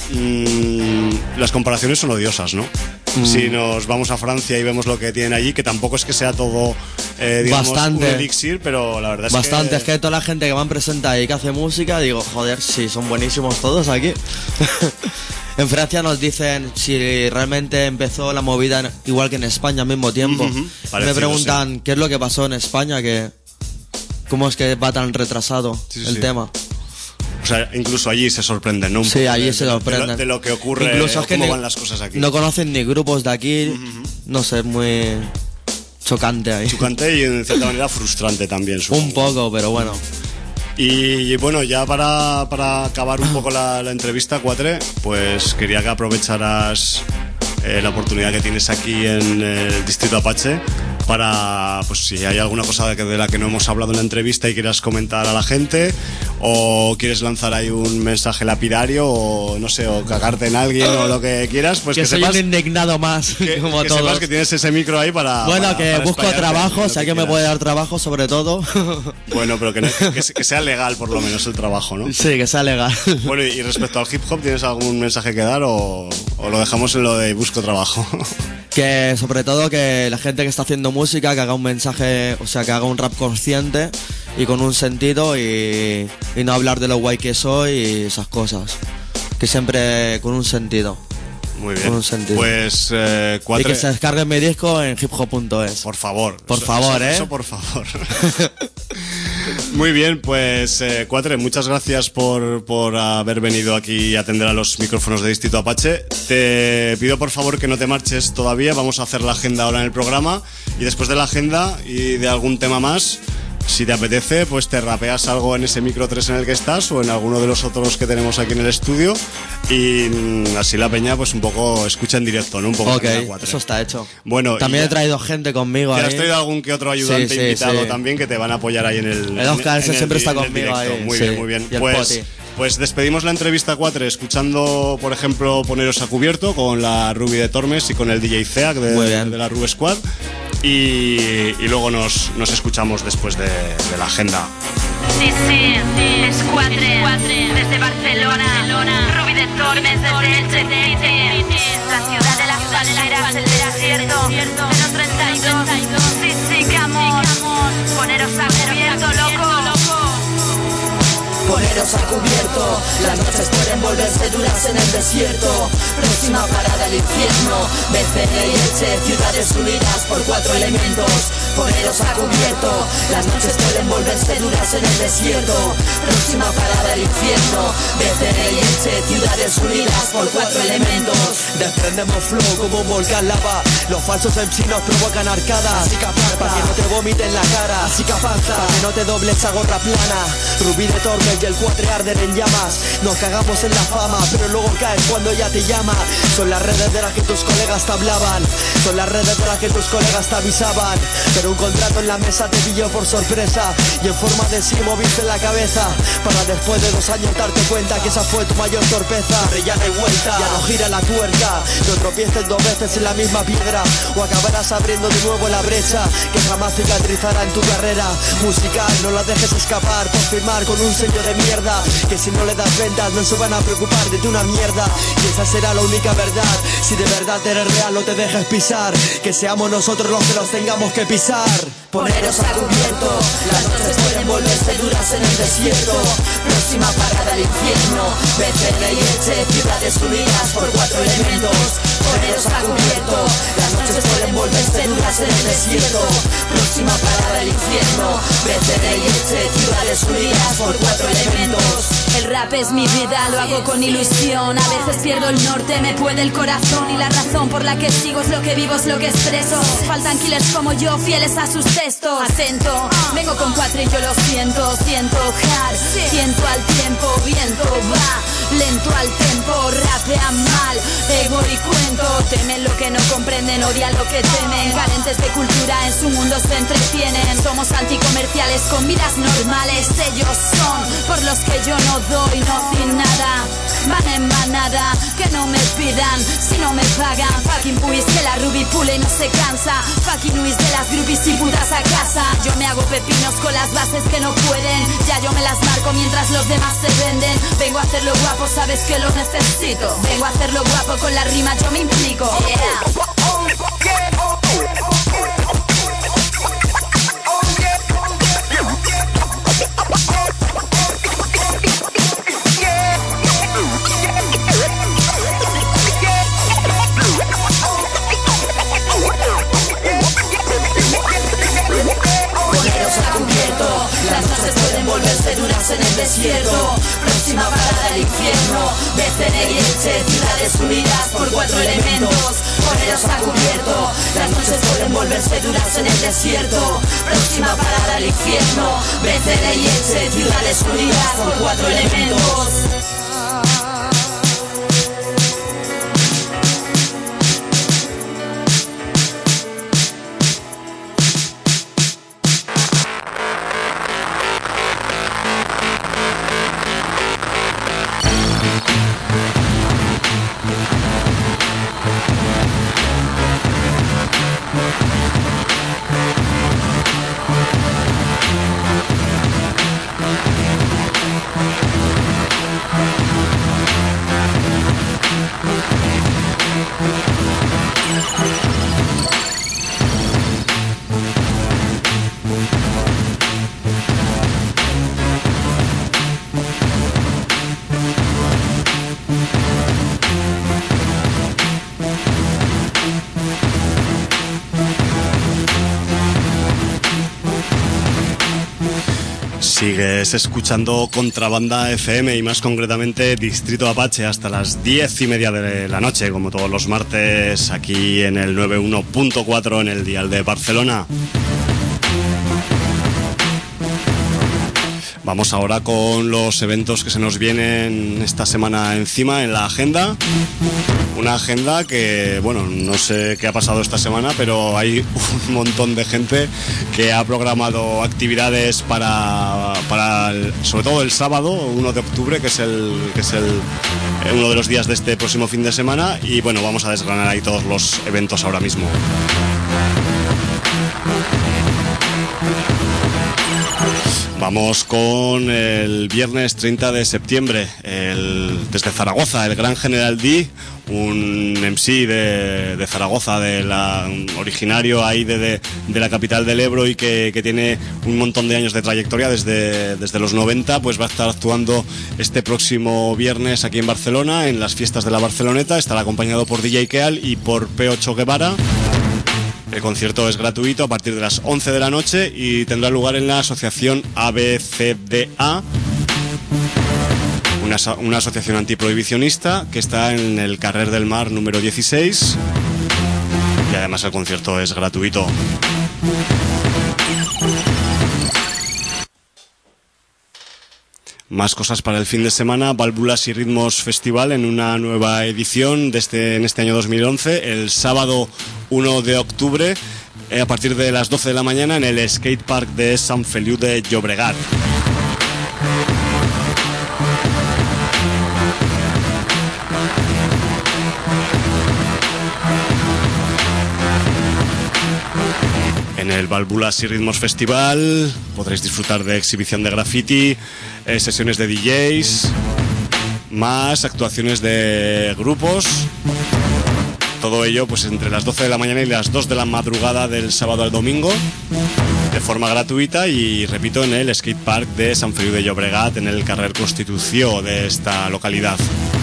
Mm, las comparaciones son odiosas, ¿no? Mm. Si nos vamos a Francia y vemos lo que tienen allí, que tampoco es que sea todo, eh, digamos, Bastante. un elixir, pero la verdad es Bastante, que... es que toda la gente que me presenta y que hace música, digo, joder, sí, son buenísimos todos aquí. En Francia nos dicen si realmente empezó la movida igual que en España al mismo tiempo. Uh-huh. Parecido, me preguntan sí. qué es lo que pasó en España, que cómo es que va tan retrasado sí, sí, el sí. tema. O sea, incluso allí se sorprenden, ¿no? Un sí, poco allí de, se sorprenden. De lo, de lo que ocurre, incluso es que cómo ni, van las cosas aquí. No conocen ni grupos de aquí, uh-huh. no sé, es muy chocante ahí. Chocante y en cierta manera frustrante también, supongo. Un poco, pero bueno. Y, y bueno, ya para, para acabar un poco la, la entrevista, Quatre, pues quería que aprovecharas eh, la oportunidad que tienes aquí en el Distrito Apache para, pues si hay alguna cosa de, que, de la que no hemos hablado en la entrevista y quieras comentar a la gente, o quieres lanzar ahí un mensaje lapidario, o no sé, o cagarte en alguien o lo que quieras, pues que, que soy sepas... un indignado más, que, como que todos. sepas que tienes ese micro ahí para... Bueno, para, que para busco trabajo, si alguien me puede dar trabajo, sobre todo. Bueno, pero que, no, que, que sea legal por lo menos el trabajo, ¿no? Sí, que sea legal. Bueno, y respecto al hip hop, ¿tienes algún mensaje que dar o, o lo dejamos en lo de busco trabajo? Que sobre todo que la gente que está haciendo música, que haga un mensaje, o sea, que haga un rap consciente y con un sentido y, y no hablar de lo guay que soy y esas cosas. Que siempre con un sentido. Muy bien. Con un sentido. Pues eh, cuatro... Y que se descarguen mi disco en hip hop punto es. Por favor. Por eso, favor, eso, ¿eh? Eso por favor. Muy bien, pues eh, Quatre, muchas gracias por, por haber venido aquí a atender a los micrófonos de Distrito Apache. Te pido por favor que no te marches todavía, vamos a hacer la agenda ahora en el programa y después de la agenda y de algún tema más, si te apetece, pues te rapeas algo en ese micro tres en el que estás o en alguno de los otros que tenemos aquí en el estudio y mm, así la peña pues un poco escucha en directo, ¿no? Un poco. Ok, eso está hecho. Bueno, también ya, he traído gente conmigo ¿te ahí. has traído algún que otro ayudante sí, sí, invitado sí. también que te van a apoyar ahí en el... El Oscar, ese en siempre el, está en el conmigo directo. ahí. Muy sí. bien, muy bien. Y el Pues, Poti. pues despedimos la entrevista Quatre escuchando, por ejemplo, Poneros a Cubierto con la Ruby de Tormes y con el D J Zeak de, de la Rube Squad. Y, y luego nos, nos escuchamos después de, de la agenda. Sí, sí, es Quatre, desde Barcelona, Ruby de Tormes desde Elche, la ciudad de las palmeras, el desierto, menos treinta y dos, sí, sí, camón, poneros a cubierto, loco. Poneros a cubierto, las noches pueden volverse duras en el desierto. Próxima parada el infierno, B C N y Elche, ciudades unidas por cuatro elementos. Poneros a cubierto, las noches pueden volverse duras en el desierto. Próxima parada el infierno, B C N y Elche, ciudades unidas por cuatro elementos. Desprendemos flow como un volcán lava, los falsos M C nos provocan arcadas. Así capaz, para que no te vomiten la cara. Así capaz, para que no te dobles a gorra plana. Rubí de Tormes y el Quatre arden en llamas. Nos cagamos en la fama, pero luego caes cuando ella te llama. Son las redes de las que tus colegas te hablaban, son las redes de las que tus colegas te avisaban, pero un contrato en la mesa te pilló por sorpresa y en forma de sí moviste la cabeza para después de dos años darte cuenta que esa fue tu mayor torpeza. Pero ya no hay vuelta, ya no gira la tuerca, no tropieces dos veces en la misma piedra o acabarás abriendo de nuevo la brecha que jamás cicatrizará en tu carrera musical. No la dejes escapar por firmar con un sello de mierda, que si no le das ventas no se van a preocupar de ti una mierda, y esa será la única verdad. Si de verdad eres real no te dejes pisar, que seamos nosotros los que los tengamos que pisar. Poneros a cubierto, las noches pueden volverse duras en el desierto. Próxima parada al infierno, B C N y Elche, ciudades unidas por cuatro elementos. Poneros a cubierto, las noches pueden volverse duras en el desierto. Próxima parada al infierno, B C N y Elche, ciudades unidas por cuatro elementos. El rap es mi vida, lo hago con ilusión. A veces pierdo el norte, me puede el corazón, y la razón por la que sigo es lo que vivo, es lo que expreso. Faltan killers como yo, fieles a sus textos. Atento, vengo con cuatro y yo lo siento. Siento hard, siento al tiempo, viento va lento al tempo. Rapean mal, ego y cuento. Temen lo que no comprenden, odian lo que temen. Carentes de cultura, en su mundo se entretienen. Somos anticomerciales con vidas normales. Ellos son por los que yo no doy, no sin nada. Van en manada, que no me pidan si no me pagan. Fucking puis que la Ruby pule y no se cansa. Fucking Luis de las groupies y putas a casa. Yo me hago pepinos con las bases que no pueden. Ya yo me las marco mientras los demás se venden. Vengo a hacerlo guapo, sabes que lo necesito. Vengo a hacerlo guapo, con la rima yo me implico. Yeah. Las noches pueden volverse duras en el desierto. Próxima parada al infierno, B C N y Elche, ciudades unidas por cuatro elementos. Poneros a cubierto, las noches pueden volverse duras en el desierto. Próxima parada al infierno, B C N y Elche, ciudades unidas por cuatro elementos. Sigues escuchando Contrabanda F M y más concretamente Distrito Apache hasta las diez y media de la noche, como todos los martes, aquí en el noventa y uno punto cuatro en el dial de Barcelona. Vamos ahora con los eventos que se nos vienen esta semana encima en la agenda. Una agenda que, bueno, no sé qué ha pasado esta semana, pero hay un montón de gente que ha programado actividades para, para el, sobre todo el sábado, uno de octubre, que es el que es el uno de los días de este próximo fin de semana. Y bueno, vamos a desgranar ahí todos los eventos ahora mismo. Vamos con el viernes treinta de septiembre, el, desde Zaragoza, el Gran General D, un M C de, de Zaragoza, de la, originario ahí de, de, de la capital del Ebro y que, que tiene un montón de años de trayectoria desde, desde los noventa, pues va a estar actuando este próximo viernes aquí en Barcelona, en las fiestas de la Barceloneta. Estará acompañado por D J Keal y por P ocho Guevara. El concierto es gratuito a partir de las once de la noche y tendrá lugar en la asociación A B C D A, una, una asociación antiprohibicionista que está en el Carrer del Mar número dieciséis, y además el concierto es gratuito. Más cosas para el fin de semana. Válvulas y Ritmos Festival en una nueva edición de este, en este año dos mil once, el sábado uno de octubre, eh, a partir de las doce de la mañana en el Skate Park de Sant Feliu de Llobregat. En el Válvulas y Ritmos Festival podréis disfrutar de exhibición de graffiti, eh, sesiones de D Js, más actuaciones de grupos. Todo ello pues entre las doce de la mañana y las dos de la madrugada del sábado al domingo, de forma gratuita y, repito, en el Skate Park de Sant Feliu de Llobregat, en el carrer Constitució de esta localidad.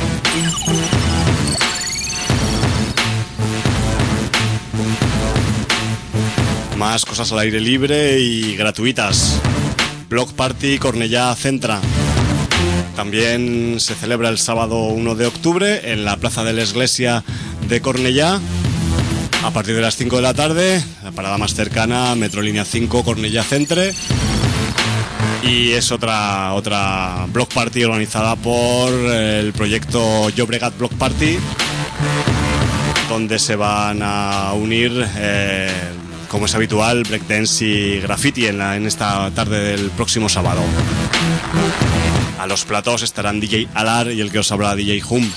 Más cosas al aire libre y gratuitas. Block Party Cornellà Centra. También se celebra el sábado uno de octubre en la Plaza de la Iglesia de Cornellà, a partir de las cinco de la tarde, la parada más cercana, Metrolínea cinco, Cornellà Centre. Y es otra, otra Block Party organizada por el proyecto Llobregat Block Party, donde se van a unir... Eh, como es habitual, breakdance y graffiti en, la, en esta tarde del próximo sábado. A los platós estarán D J Alar y el que os habla D J Hum.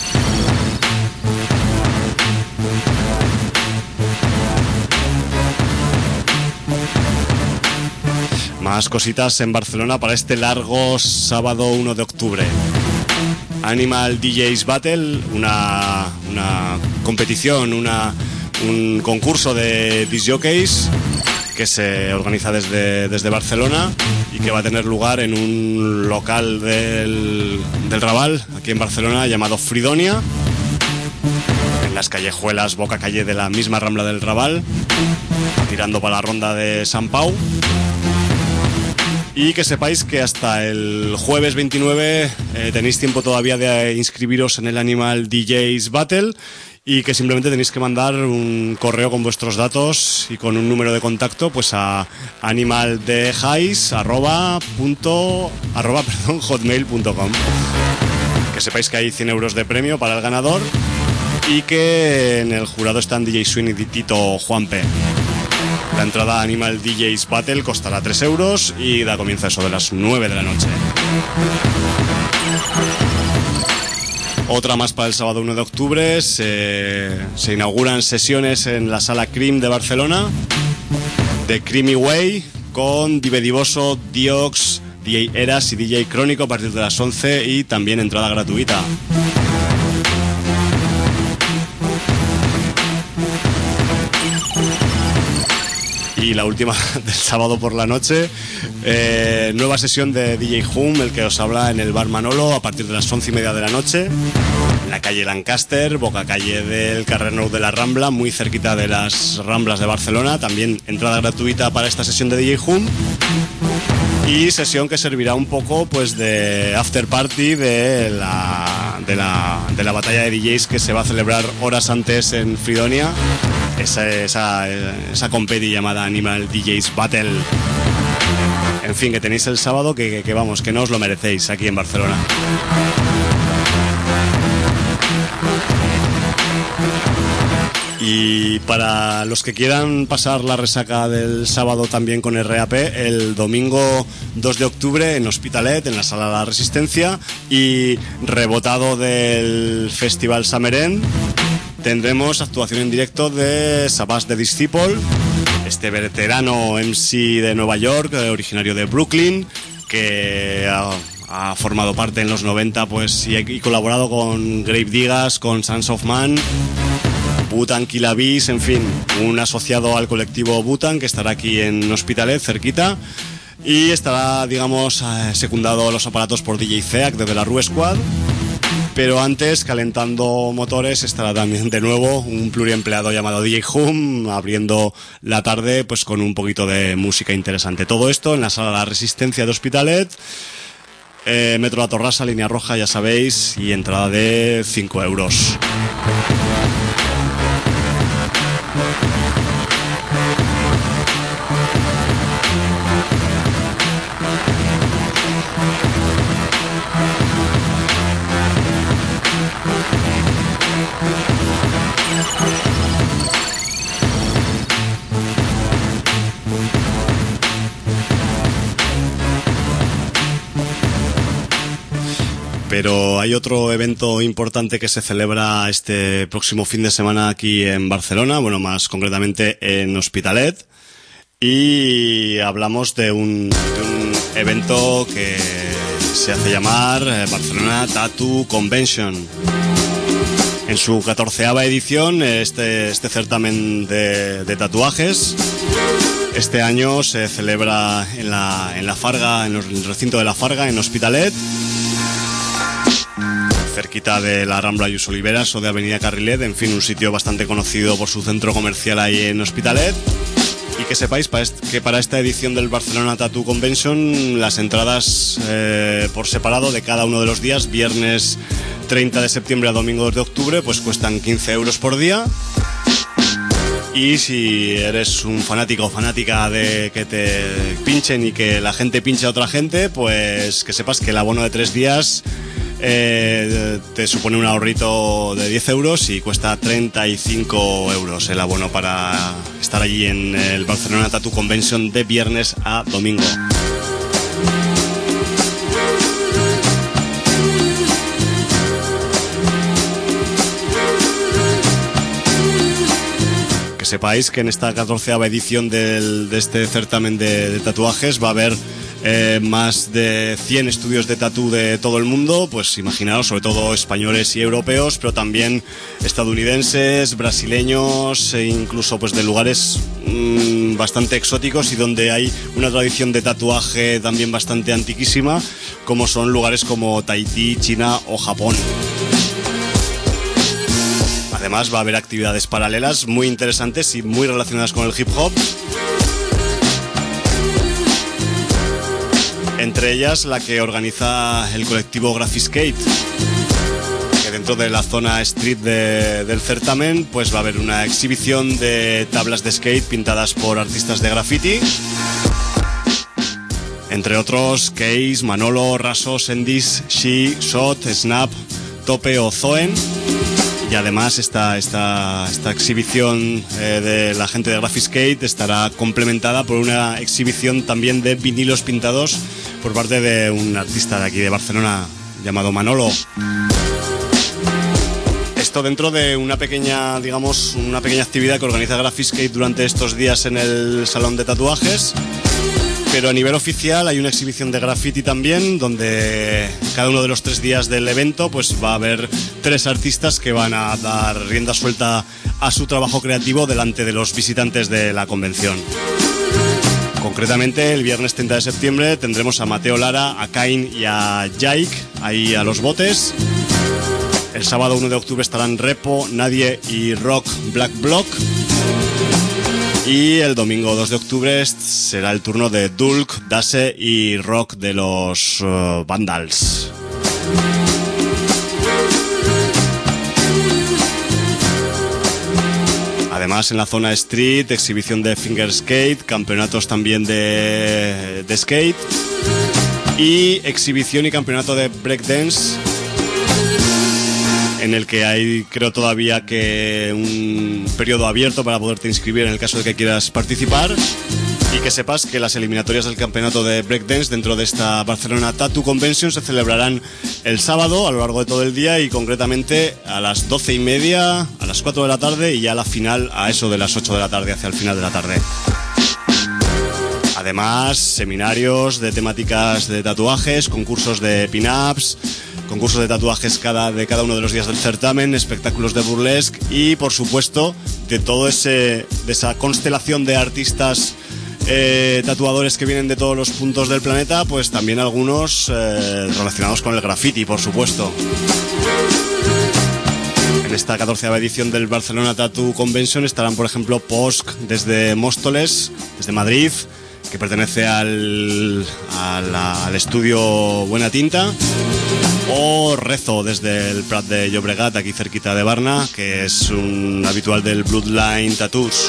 Más cositas en Barcelona para este largo sábado uno de octubre. Animal D Js Battle, una, una competición, una... un concurso de disc jockeys que se organiza desde, desde Barcelona y que va a tener lugar en un local del, del Raval, aquí en Barcelona, llamado Fridonia, en las callejuelas boca calle de la misma Rambla del Raval, tirando para la ronda de Sant Pau. Y que sepáis que hasta el jueves veintinueve eh, tenéis tiempo todavía de inscribiros en el Animal D Js Battle, y que simplemente tenéis que mandar un correo con vuestros datos y con un número de contacto pues a animaldjs arroba punto, arroba, perdón, hotmail punto com. Que sepáis que hay cien euros de premio para el ganador y que en el jurado están D J Swing y Tito Juanpe. La entrada a Animal D Js Battle costará tres euros y da comienzo a eso de las nueve de la noche. Otra más para el sábado uno de octubre, se, se inauguran sesiones en la Sala Cream de Barcelona, de Creamy Way, con Dive Divoso, Diox, D J Eras y D J Crónico a partir de las once y también entrada gratuita. Y la última del sábado por la noche, eh, nueva sesión de D J Hum, el que os habla, en el Bar Manolo a partir de las once y media de la noche, en la calle Lancaster, boca calle del carrer Nou de la Rambla, muy cerquita de las Ramblas de Barcelona. También entrada gratuita para esta sesión de D J Hum, y sesión que servirá un poco pues de after party de la, de la, de la batalla de D Js que se va a celebrar horas antes en Fridonia. Esa, esa, esa competi llamada Animal D Js Battle. En fin, que tenéis el sábado que, que, que vamos, que no os lo merecéis aquí en Barcelona. Y para los que quieran pasar la resaca del sábado también con R A P, el domingo dos de octubre en Hospitalet, en la Sala de la Resistencia, y rebotado del Festival Summerend, tendremos actuación en directo de Savage the Disciple, este veterano M C de Nueva York, originario de Brooklyn, que ha, ha formado parte en los noventa pues, y, y colaborado con Grave Diggers, con Sons of Man, Butan Killa Bees, en fin, un asociado al colectivo Butan que estará aquí en Hospitalet, cerquita, y estará, digamos, secundado a los aparatos por D J Zeak desde la Rue Squad. Pero antes, calentando motores, estará también de nuevo un pluriempleado llamado D J Hum, abriendo la tarde pues con un poquito de música interesante. Todo esto en la Sala de la Resistencia de Hospitalet, eh, Metro La Torrasa, línea roja, ya sabéis, y entrada de cinco euros. Pero hay otro evento importante que se celebra este próximo fin de semana aquí en Barcelona, bueno, más concretamente en Hospitalet, y hablamos de un, de un evento que se hace llamar Barcelona Tattoo Convention. En su catorceava edición, este, este certamen de, de tatuajes, este año se celebra en la, en la Farga, en el recinto de la Farga, en Hospitalet, cerquita de la Rambla Lluís Oliveras o de Avenida Carrilet, en fin, un sitio bastante conocido por su centro comercial ahí en Hospitalet. Y que sepáis que para esta edición del Barcelona Tattoo Convention las entradas eh, por separado de cada uno de los días, viernes treinta de septiembre a domingo dos de octubre, pues cuestan quince euros por día. Y si eres un fanático o fanática de que te pinchen y que la gente pinche a otra gente, pues que sepas que el abono de tres días eh, te supone un ahorrito de diez euros y cuesta treinta y cinco euros el abono para estar allí en el Barcelona Tattoo Convention de viernes a domingo. Sepáis que en esta catorceava edición del, de este certamen de, de tatuajes va a haber eh, más de cien estudios de tatú de todo el mundo, pues imaginaos, sobre todo españoles y europeos, pero también estadounidenses, brasileños e incluso pues de lugares mmm, bastante exóticos y donde hay una tradición de tatuaje también bastante antiquísima, como son lugares como Tahití, China o Japón. Además va a haber actividades paralelas muy interesantes y muy relacionadas con el hip hop. Entre ellas la que organiza el colectivo Graffiskate, que dentro de la zona street de, del certamen pues va a haber una exhibición de tablas de skate pintadas por artistas de graffiti. Entre otros Case, Manolo, Raso, Sendis, She, Shot, Snap, Tope o Zoen. Y además esta, esta, esta exhibición eh, de la gente de Graffiskate estará complementada por una exhibición también de vinilos pintados por parte de un artista de aquí de Barcelona llamado Manolo. Esto dentro de una pequeña, digamos, una pequeña actividad que organiza Graffiskate durante estos días en el Salón de Tatuajes. Pero a nivel oficial hay una exhibición de graffiti también, donde cada uno de los tres días del evento pues va a haber tres artistas que van a dar rienda suelta a su trabajo creativo delante de los visitantes de la convención. Concretamente, el viernes treinta de septiembre tendremos a Mateo Lara, a Kain y a Jake ahí a los botes. El sábado uno de octubre estarán Repo, Nadie y Rock Black Block. Y el domingo dos de octubre será el turno de Dulk, Dase y Rock de los uh, Vandals. Además, en la zona street, exhibición de finger skate, campeonatos también de, de skate y exhibición y campeonato de breakdance, en el que hay, creo todavía que un periodo abierto para poderte inscribir en el caso de que quieras participar. Y que sepas que las eliminatorias del campeonato de breakdance dentro de esta Barcelona Tattoo Convention se celebrarán el sábado a lo largo de todo el día y concretamente a las doce y media, a las cuatro de la tarde y ya la final a eso de las ocho de la tarde, hacia el final de la tarde. Además, seminarios de temáticas de tatuajes, concursos de pin-ups, concursos de tatuajes cada, de cada uno de los días del certamen, espectáculos de burlesque y, por supuesto, de todo ese, de esa constelación de artistas eh, tatuadores que vienen de todos los puntos del planeta, pues también algunos eh, relacionados con el graffiti, por supuesto. En esta catorceava edición del Barcelona Tattoo Convention estarán, por ejemplo, Posk desde Móstoles, desde Madrid, que pertenece al, al, al estudio Buena Tinta, o Rezo desde el Prat de Llobregat, aquí cerquita de Barna, que es un habitual del Bloodline Tattoos.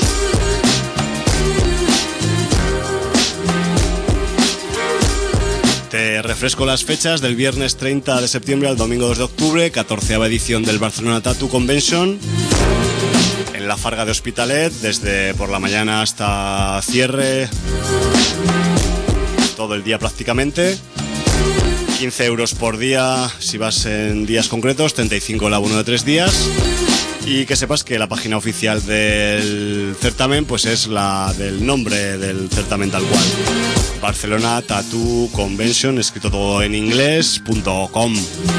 Te refresco las fechas del viernes treinta de septiembre al domingo dos de octubre, catorceava edición del Barcelona Tattoo Convention, en la Farga de Hospitalet, desde por la mañana hasta cierre, todo el día prácticamente. quince euros por día si vas en días concretos, treinta y cinco el abono de tres días. Y que sepas que la página oficial del certamen pues es la del nombre del certamen tal cual: Barcelona Tattoo Convention, escrito todo en inglés, punto com.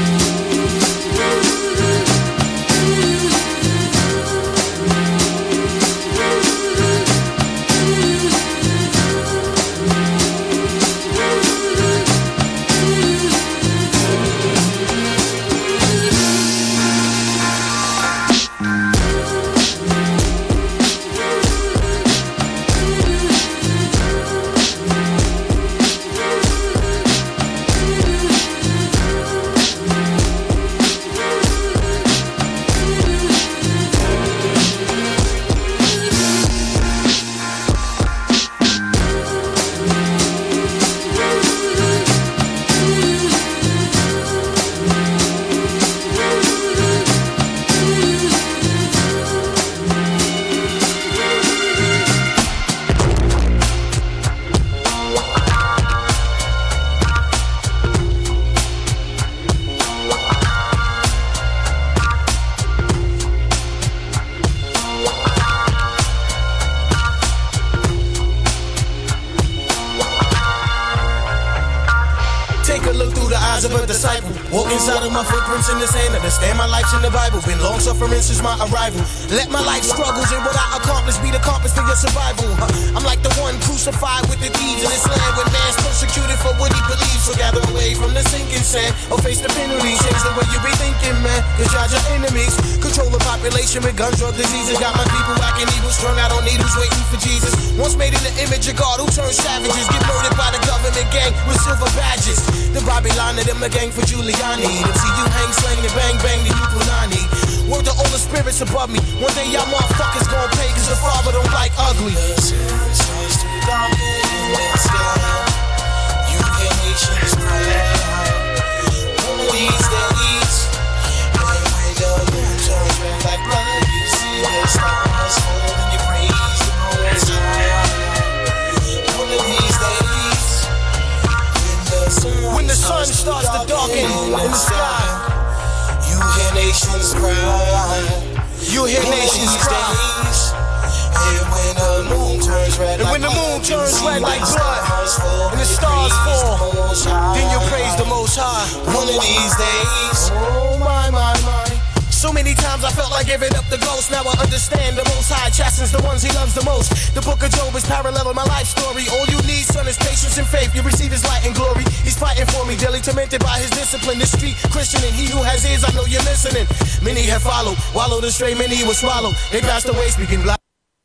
Since my arrival, let my life struggles and what I accomplish be the compass for your survival. I'm like the one crucified with the deeds in this land where man's persecuted for what he believes. So gather away from the sinking sand or face the penalty. Change the way you be thinking, man. Cause y'all your enemies. Control the population with guns, drug diseases. Got my people whacking evil, strung out on needles, waiting for Jesus. Once made in the image of God, who turned savages, get murdered by the government gang with silver badges. The Babylon of them a gang for Giuliani. Them see you hang, slang, and bang, bang, the youth will not need. Word to all the spirits above me. One day y'all motherfuckers gon' pay, cause the father don't like ugly. The sun starts to darken in the sky. You hear nations cry. One of these days, when the moon turns red like blood, you see the stars fall and you praise the Most High. One of these days, when the sun, when the sun starts to darken in the sky, you hear nations cry. You hear nations cry. And when the moon turns red, and when the moon turns red like blood, and the stars fall, then you praise the Most High. One of these days, oh my my my. So many times I felt like giving up the ghost. Now I understand the Most High chastens the ones he loves the most. The book of Job is parallel in my life story. All you need, son, is patience and faith. You receive his light and glory. He's fighting for me, daily tormented by his discipline. The street Christian, and he who has ears, I know you're listening. Many have followed, wallowed astray, many were swallowed. They passed away speaking black.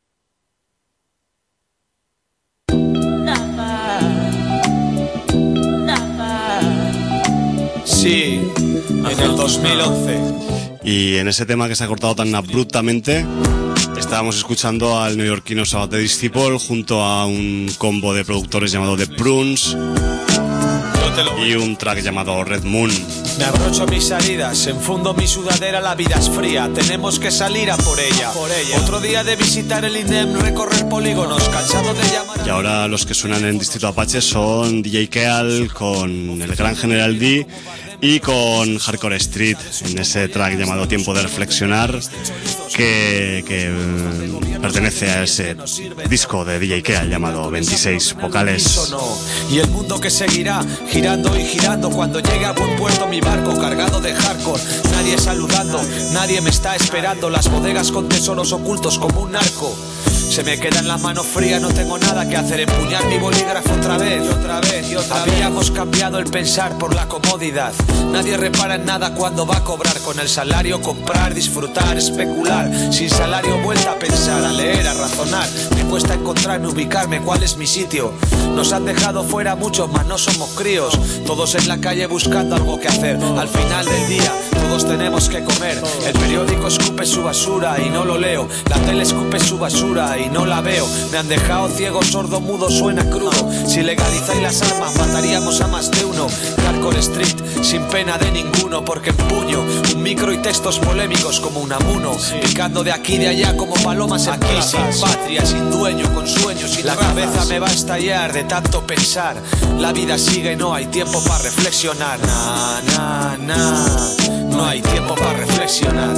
Sí, en el dos mil once. Y en ese tema que se ha cortado tan abruptamente, estábamos escuchando al neoyorquino Sabbath the Disciple junto a un combo de productores llamado The Prunes y un track llamado Red Moon. Me abrocho mis salidas, enfundo mi sudadera, la vida es fría, tenemos que salir a por ella. por ella. Otro día de visitar el INEM, recorrer polígonos, cansado de llamar a... Y ahora los que suenan en Distrito Apache son D J Keal con el Gran General D y con Hardcore Street en ese track llamado Tiempo de Reflexionar, que, que eh, pertenece a ese disco de D J Keal llamado veintiséis vocales. Y el mundo que seguirá girando y girando cuando llegue a buen puerto mi barco cargado de hardcore. Nadie saludando, nadie me está esperando, las bodegas con tesoros ocultos como un narco. Se me quedan las manos frías, no tengo nada que hacer. Empuñar mi bolígrafo otra vez y otra vez y otra vez. Habíamos cambiado el pensar por la comodidad. Nadie repara en nada cuando va a cobrar. Con el salario comprar, disfrutar, especular. Sin salario vuelta a pensar, a leer, a razonar. Me cuesta encontrarme, ubicarme, cuál es mi sitio. Nos han dejado fuera muchos, mas no somos críos. Todos en la calle buscando algo que hacer. Al final del día todos tenemos que comer. El periódico escupe su basura y no lo leo. La tele escupe su basura y no la veo. Me han dejado ciego, sordo, mudo, suena crudo. Si legalizáis las armas mataríamos a más de uno. Hardcore Street, sin pena de ninguno, porque empuño un micro y textos polémicos como un amuno, picando de aquí y de allá como palomas en aquí, sin patria, sin dueño, con sueños, sin la cabeza me va a estallar de tanto pensar. La vida sigue y no hay tiempo para reflexionar. Na, na, na, no hay tiempo para reflexionar.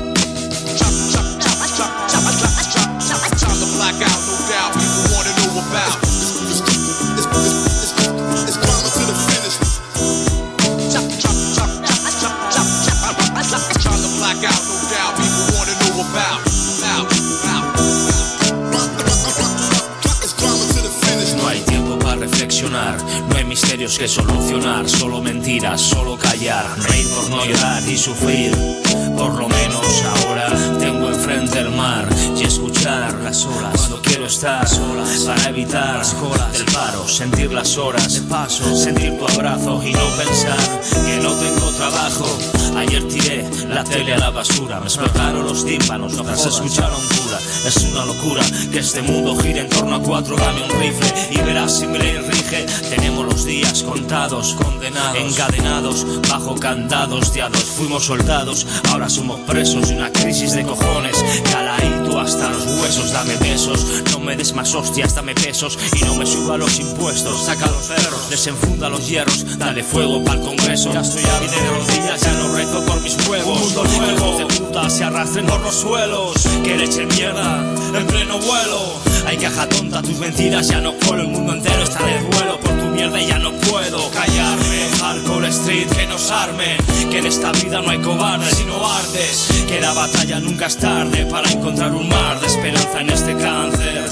No hay tiempo para reflexionar, no hay misterios que solucionar, solo mentiras, solo callar, reír por no llorar y sufrir. Por lo menos ahora tengo enfrente el mar y escuchar las olas cuando quiero estar solas, para evitar las colas del paro, sentir las horas de paso, sentir tu abrazo y no pensar que no tengo trabajo. Ayer tiré la tele a la basura, me explotaron los tímpanos, otras se escucharon dura. Es una locura que este mundo gire en torno a cuatro, dame un rifle y verás si mi ley rige. Tenemos los días contados, condenados, encadenados, bajo candados, diados. Fuimos soldados, ahora somos presos de una crisis de cojones. Calaíto hasta los huesos, dame besos, no me des más hostias, dame pesos y no me suba los impuestos. Saca los perros, desenfunda los hierros, dale fuego pa'l Congreso. Ya estoy hábil de rodillas, ya no rezo por mis huevos. Un mundo nuevo, de puta se arrastren por los suelos. Que le echen mierda en pleno vuelo. Hay caja tonta, tus mentiras ya no colo. El mundo entero está de duelo por tu mierda y ya no puedo callarme. Hardcore Street, que nos armen, que en esta vida no hay cobardes sino ardes. Que la batalla nunca es tarde para encontrar un mar de esperanza en este cáncer.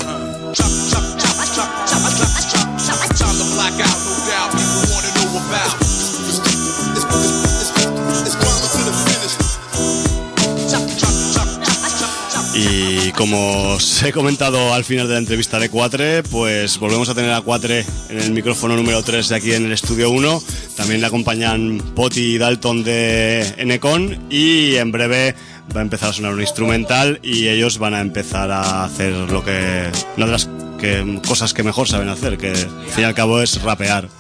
Y como os he comentado al final de la entrevista de Quatre, pues volvemos a tener a Quatre en el micrófono número tres de aquí en el estudio uno. También le acompañan Poti y Dalton de Enecon y en breve va a empezar a sonar un instrumental y ellos van a empezar a hacer lo que una de las que, cosas que mejor saben hacer, que al fin y al cabo es rapear.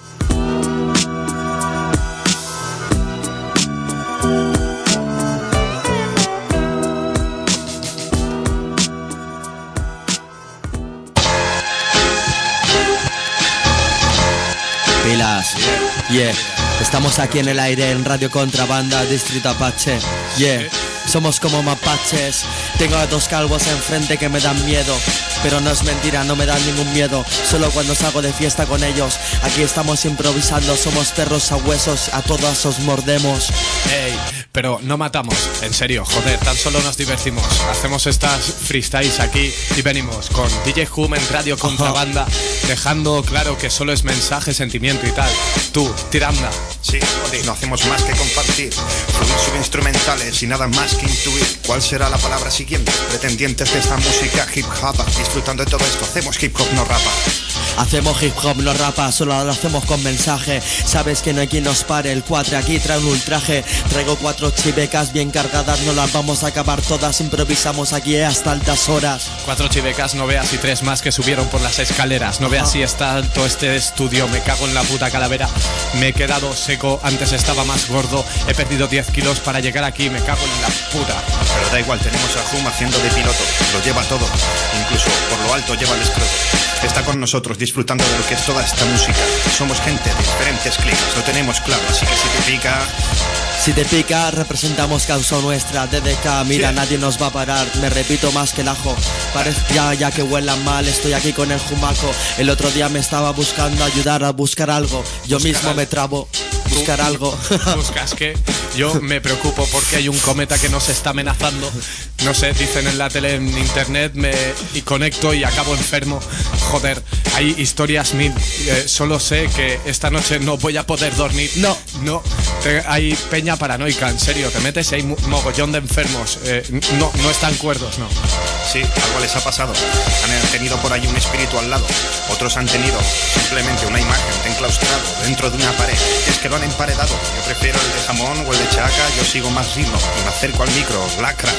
Pilas, yeah. Estamos aquí en el aire en Radio Contrabanda, Distrito Apache, yeah. Somos como mapaches. Tengo a dos calvos enfrente que me dan miedo, pero no es mentira, no me dan ningún miedo. Solo cuando salgo de fiesta con ellos. Aquí estamos improvisando, somos perros a huesos, a todos os mordemos. Ey, pero no matamos, en serio, joder, tan solo nos divertimos. Hacemos estas freestyles aquí y venimos con D J Hum en Radio Contrabanda, dejando claro que solo es mensaje, sentimiento y tal. Tú, tiranda. Sí, joder, no hacemos más que compartir, fluir subinstrumentales y nada más que intuir cuál será la palabra siguiente. Pretendientes de esta música hip hop, disfrutando de todo esto, hacemos hip hop, no rapa. Hacemos hip hop, no rapa, solo lo hacemos con mensaje. Sabes que no hay quien nos pare, el cuatre aquí trae un ultraje. Traigo cuatro chivecas bien cargadas, no las vamos a acabar todas. Improvisamos aquí hasta altas horas. Cuatro chivecas, no veas, y tres más que subieron por las escaleras. No veas si está alto este estudio, me cago en la puta calavera. Me he quedado seco, antes estaba más gordo. He perdido diez kilos para llegar aquí, me cago en la puta. Pero da igual, tenemos a Hum haciendo de piloto, lo lleva todo, incluso por lo alto lleva el escroto. Está con nosotros disfrutando de lo que es toda esta música. Somos gente de diferentes climas, lo tenemos claro, así que si te pica... Si te pica, representamos causa nuestra. D D K, mira, sí. Nadie nos va a parar. Me repito más que el ajo. Parece ya, ya que huelan mal. Estoy aquí con el Jumaco. El otro día me estaba buscando ayudar a buscar algo. Yo buscar mismo algo. Me trabo. Buscar algo. ¿Buscas qué? Yo me preocupo porque hay un cometa que nos está amenazando. No sé, dicen en la tele, en internet, me y conecto y acabo enfermo. Joder, hay historias mil. Eh, solo sé que esta noche no voy a poder dormir. No, no. Te, hay peña paranoica, en serio. Te metes y hay mogollón de enfermos. Eh, no, no están cuerdos, no. Sí, algo les ha pasado. Han tenido por ahí un espíritu al lado. Otros han tenido simplemente una imagen de enclaustrado dentro de una pared. Y es que lo han emparedado. Yo prefiero el de jamón o el de chaca. Yo sigo más ritmo y me acerco al micro. Lacra.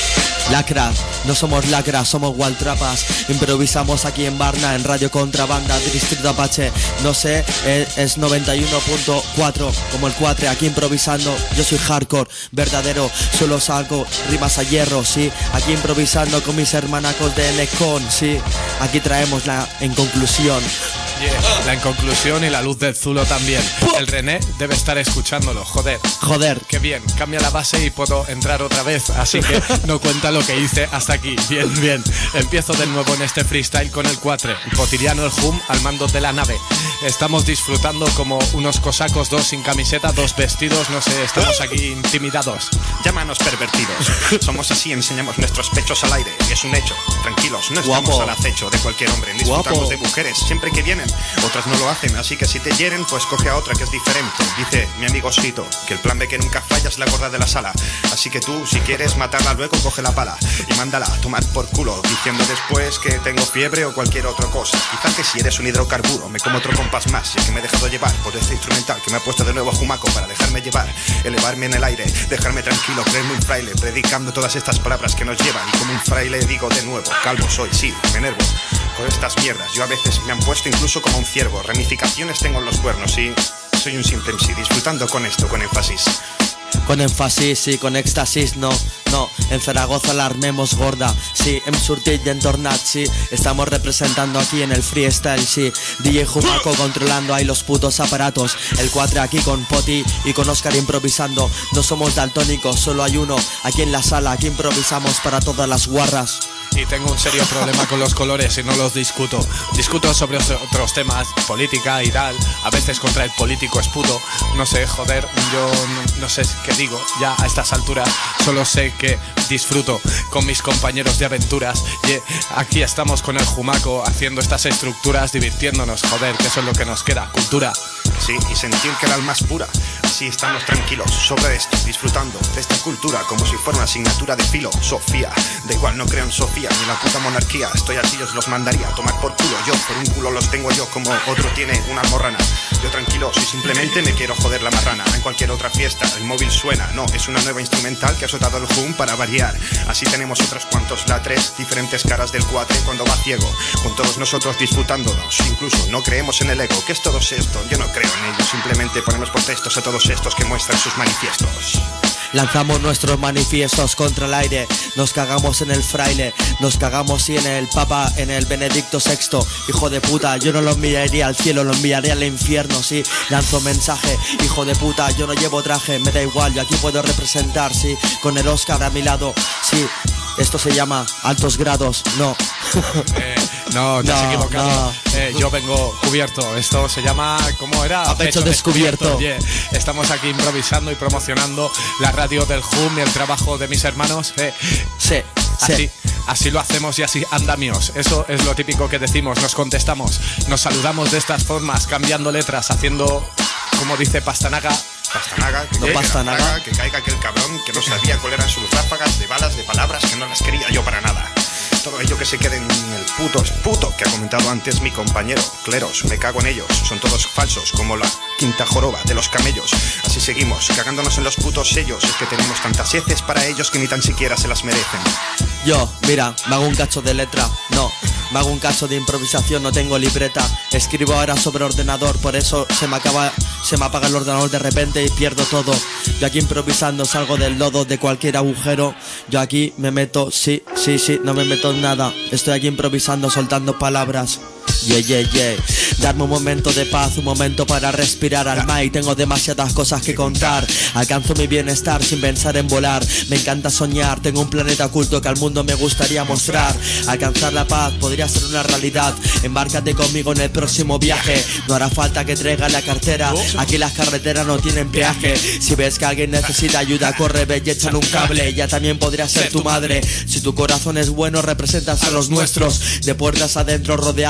Lacra, no somos lacra, somos Waltrapas. Improvisamos aquí en Varna, en Radio Contrabanda, Distrito Apache. No sé, es, es noventa y uno punto cuatro, como el cuatro, aquí improvisando. Yo soy hardcore, verdadero, solo saco rimas a hierro, sí. Aquí improvisando con mis hermanacos de Necon, sí. Aquí traemos la en conclusión. Yeah, la en conclusión y la luz del Zulo también. El René debe estar escuchándolo, joder. Joder. Qué bien, cambia la base y puedo entrar otra vez. Así que no cuenta lo que hice hasta aquí. Bien, bien. Empiezo de nuevo en este freestyle con el cuatro. Cotidiano el hum al mando de la nave. Estamos disfrutando como unos cosacos, dos sin camiseta, dos vestidos, no sé, estamos aquí intimidados. Llámanos pervertidos. Somos así, enseñamos nuestros pechos al aire. Y es un hecho. Tranquilos, no estamos Guapo. al acecho de cualquier hombre. Disfrutamos Guapo. de mujeres siempre que vienen. Otras no lo hacen, así que si te hieren, pues coge a otra que es diferente. Dice mi amigo Sito que el plan B que nunca falla es la gorda de la sala. Así que tú, si quieres matarla luego, coge la pala y mándala a tomar por culo, diciendo después que tengo fiebre o cualquier otra cosa. Quizás que si eres un hidrocarburo, me como otro compás más. Y es que me he dejado llevar por este instrumental que me ha puesto de nuevo jumaco para dejarme llevar, elevarme en el aire, dejarme tranquilo, creerme un fraile, predicando todas estas palabras que nos llevan. Y como un fraile digo de nuevo, calvo soy, sí, me enervo por estas mierdas. Yo a veces me han puesto incluso como un ciervo. Ramificaciones tengo en los cuernos y soy un simple M C disfrutando con esto, con énfasis. Con énfasis, sí, con éxtasis, no, no. En Zaragoza la armemos gorda, sí. En Surtit y en Tornat, sí. Estamos representando aquí en el freestyle, sí. D J Jumaco controlando ahí los putos aparatos. El cuatro aquí con Poti y con Oscar improvisando. No somos daltónicos, solo hay uno aquí en la sala. Aquí improvisamos para todas las guarras. Y tengo un serio problema con los colores y no los discuto. Discuto sobre otros temas, política y tal. A veces contra el político es puto. No sé, joder, yo no, no sé qué digo. Ya a estas alturas solo sé que disfruto con mis compañeros de aventuras. Y aquí estamos con el Jumaco haciendo estas estructuras, divirtiéndonos, joder, que eso es lo que nos queda, cultura. Sí, y sentir que el alma es pura. Así estamos tranquilos sobre esto, disfrutando de esta cultura como si fuera una asignatura de filosofía. Da igual, no creo en Sofía ni en la puta monarquía. Estoy así, os los mandaría a tomar por culo. Yo por un culo los tengo yo como otro tiene una morrana. Yo tranquilo, si simplemente me quiero joder la marrana. En cualquier otra fiesta el móvil suena. No, es una nueva instrumental que ha soltado el hum para variar. Así tenemos otros cuantos latres, diferentes caras del cuatre cuando va ciego. Con todos nosotros disfrutándonos. Incluso no creemos en el ego. ¿Qué es todo esto? Yo no creo en ello. Simplemente ponemos protestos a todos estos que muestran sus manifiestos. Lanzamos nuestros manifiestos contra el aire. Nos cagamos en el fraile. Nos cagamos sí en el papa, en el Benedicto sexto. Hijo de puta, yo no lo enviaría al cielo, lo enviaría al infierno, sí. Lanzo mensaje, hijo de puta, yo no llevo traje. Me da igual, yo aquí puedo representar, sí. Con el Oscar a mi lado, sí. Esto se llama altos grados, no. Eh, no, te has No, equivocado. no. Eh, yo vengo cubierto. Esto se llama, ¿cómo era? A pecho descubierto. Yeah. Estamos aquí improvisando y promocionando la radio del hum y el trabajo de mis hermanos. Eh. Sí, así, sí. así lo hacemos y así andamios. Eso es lo típico que decimos. Nos contestamos, nos saludamos de estas formas, cambiando letras, haciendo, como dice Pastanaga. Pastanaga, que, No llegue pasa la nada. plaga, que caiga aquel cabrón que no sabía cuál eran sus ráfagas de balas, de palabras que no las quería yo para nada. Todo ello que se quede en el puto es puto que ha comentado antes mi compañero. Cleros, me cago en ellos, son todos falsos como la quinta joroba de los camellos. Así seguimos, cagándonos en los putos sellos. Es que tenemos tantas heces para ellos que ni tan siquiera se las merecen. Yo, mira, me hago un cacho de letra, no. Me hago un cacho de improvisación, no tengo libreta. Escribo ahora sobre ordenador, por eso se me acaba, se me apaga el ordenador de repente y pierdo todo. Yo aquí improvisando salgo del lodo de cualquier agujero. Yo aquí me meto, sí, sí, sí, no me meto en nada. Estoy aquí improvisando, soltando palabras. Yeah, yeah, yeah. Darme un momento de paz, un momento para respirar al mic. Tengo demasiadas cosas que contar. Alcanzo mi bienestar sin pensar en volar. Me encanta soñar, tengo un planeta oculto que al mundo me gustaría mostrar. Alcanzar la paz podría ser una realidad. Embárcate conmigo en el próximo viaje. No hará falta que traiga la cartera. Aquí las carreteras no tienen peaje. Si ves que alguien necesita ayuda, corre, ve y échale un cable. Ella también podría ser tu madre. Si tu corazón es bueno, representas a los nuestros. De puertas adentro, rodeado de ellos,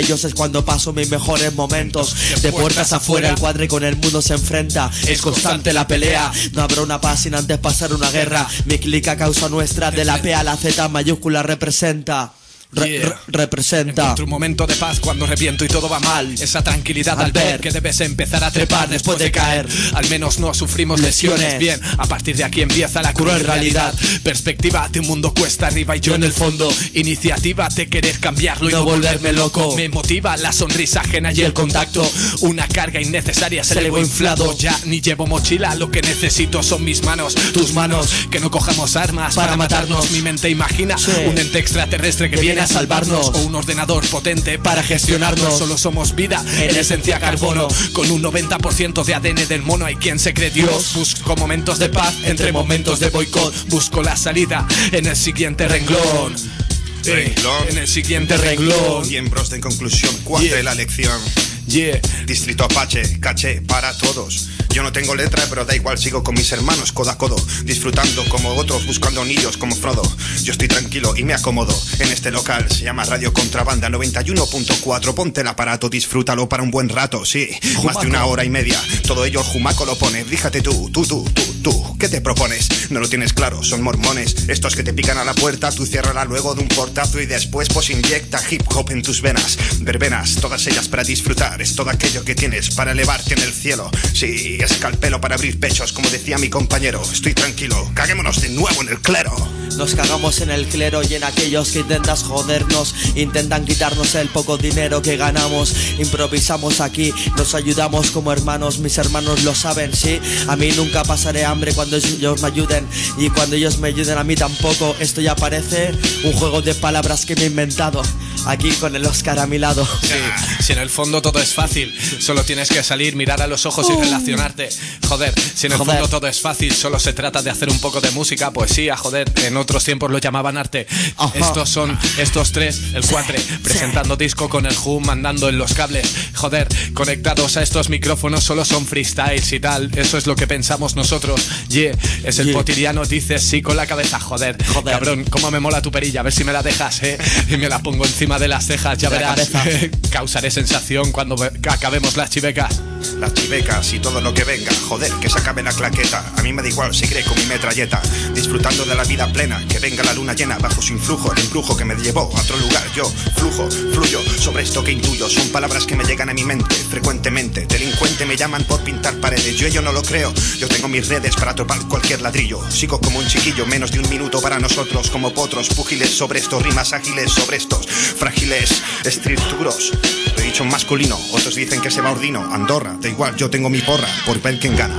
ellos es cuando paso mis mejores momentos. De puertas afuera el cuadre con el mundo se enfrenta. Es constante la pelea, no habrá una paz sin antes pasar una guerra. Mi clic a causa nuestra, de la P a la Z mayúscula representa. Re Yeah. re representa. Encuentro un momento de paz cuando reviento y todo va mal. Esa tranquilidad al ver que debes empezar a trepar después de caer. Al menos no sufrimos lesiones. Bien, a partir de aquí empieza la cruel realidad. Perspectiva de un mundo cuesta arriba y yo en el fondo. Iniciativa de querer cambiarlo y no volverme loco. Me motiva la sonrisa ajena y el contacto. Una carga innecesaria se le inflado. Ya ni llevo mochila, lo que necesito son mis manos, tus manos. Que no cojamos armas para, para matarnos. Mi mente imagina sí. un ente extraterrestre que viene a salvarnos, o un ordenador potente para gestionarnos. Solo somos vida, en esencia carbono, con un noventa por ciento de A D N del mono. Hay quien se cree Dios. Busco momentos de paz entre momentos de boicot. Busco la salida en el siguiente renglón. Renglón. En el siguiente renglón. Miembros de conclusión, cuatro Yeah. de la lección. Yeah. Distrito Apache, caché para todos. Yo no tengo letra, pero da igual, sigo con mis hermanos codo a codo, disfrutando como otros, buscando anillos como Frodo. Yo estoy tranquilo y me acomodo en este local, se llama Radio Contrabanda noventa y uno punto cuatro. Ponte el aparato, disfrútalo para un buen rato, sí, Jumaco. más de una hora y media. Todo ello el Jumaco lo pone. Fíjate tú, tú, tú, tú, tú, ¿qué te propones? No lo tienes claro, son mormones, estos que te pican a la puerta, tú ciérrala luego de un portazo y después pues inyecta hip hop en tus venas. Verbenas, todas ellas para disfrutar, es todo aquello que tienes para elevarte en el cielo. Sí, escalpelo para abrir pechos, como decía mi compañero. Estoy tranquilo, caguémonos de nuevo en el clero. Nos cagamos en el clero y en aquellos que intentas jodernos. Intentan quitarnos el poco dinero que ganamos. Improvisamos aquí, nos ayudamos como hermanos. Mis hermanos lo saben, sí. A mí nunca pasaré hambre cuando ellos me ayuden, y cuando ellos me ayuden a mí tampoco. Esto ya parece un juego de palabras que me he inventado aquí con el Oscar a mi lado. Sí, si en el fondo todo es fácil, solo tienes que salir, mirar a los ojos y relacionarte. Joder, si en el Joder. fondo todo es fácil, solo se trata de hacer un poco de música, poesía, joder, en otros tiempos lo llamaban arte. Ajá. Estos son, estos tres, el cuatre, presentando disco con el hum, mandando en los cables. Joder, conectados a estos micrófonos solo son freestyles y tal, eso es lo que pensamos nosotros. Yeah, es el Yeah. potiriano, dices sí con la cabeza, joder. Joder. Cabrón, cómo me mola tu perilla, a ver si me la dejas, eh, y me la pongo encima de las cejas, ya De la verás. cabeza. Causaré sensación cuando ve- acabemos las chivecas. Las chivecas y todo lo que venga, joder, que se acabe la claqueta. A mí me da igual, seguiré con mi metralleta, disfrutando de la vida plena, que venga la luna llena bajo su influjo, el embrujo que me llevó a otro lugar. Yo flujo, fluyo sobre esto que intuyo, son palabras que me llegan a mi mente frecuentemente. Delincuente me llaman por pintar paredes, yo ello no lo creo. Yo tengo mis redes para topar cualquier ladrillo, sigo como un chiquillo, menos de un minuto para nosotros, como potros púgiles sobre estos, rimas ágiles sobre estos frágiles estructuros. Lo he dicho en masculino, otros dicen que se va ordino. Andorra, da igual, yo tengo mi porra por ver quién gana.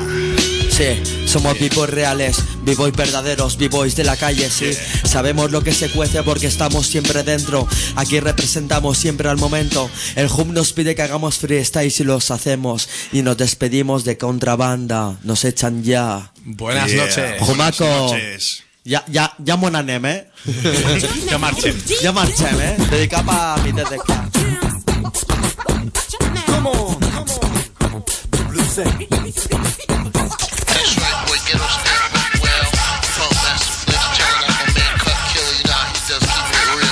Sí, somos b-boys reales, b-boys verdaderos, b-boys de la calle, sí. Sabemos lo que se cuece porque estamos siempre dentro. Aquí representamos siempre al momento. El hum nos pide que hagamos freestyles y los hacemos. Y nos despedimos de Contrabanda. Nos echan ya. Buenas Yeah. noches. Jumaco. Buenas noches. Ja, ja, ja m'ho n'anem, eh? Ja marxem. Ja marxem, eh? Dedicat a mi des de clar. Come on, come on. Blues That's right, boy, ghetto spirit went well. Punk master flips, turn like my man Cut Killer, you know how he does keep it real.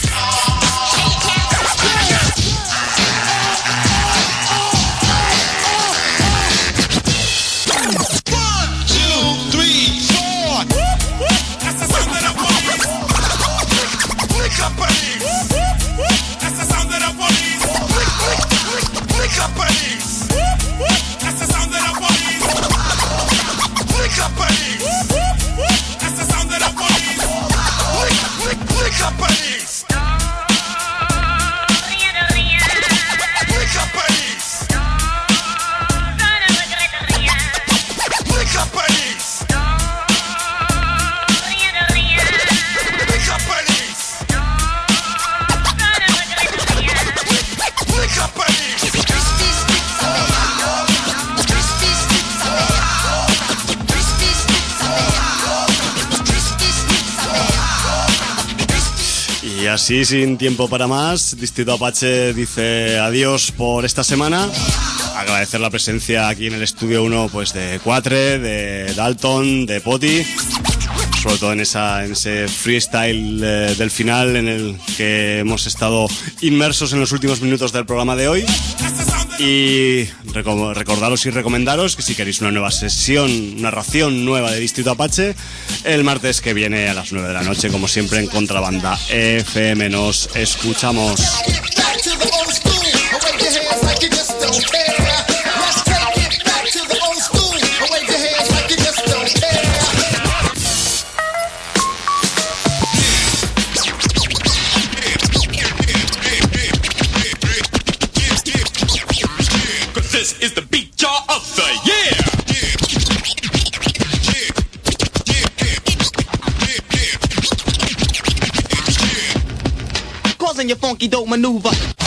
One, two, three, four. That's the sound of the police. Lick up police. That's the sound of the police. Lick, lick, lick, lick up police. That's the sound of the police. Lick up police. That's the sound of the police. Lick, lick, lick up police. Lick up police. Lick up police. Lick up police. Lick up police. Y así, sin tiempo para más, Distrito Apache dice adiós por esta semana. Agradecer la presencia aquí en el estudio uno, pues de Cuatre, de Dalton, de Poti. sobre todo en, esa, en ese freestyle eh, del final en el que hemos estado inmersos en los últimos minutos del programa de hoy. Y reco- recordaros y recomendaros que si queréis una nueva sesión, una ración nueva de Distrito Apache, el martes que viene a las nueve de la noche, como siempre, en Contrabanda F M. Nos escuchamos. This is the beat jar of the year. Causing your funky dope maneuver.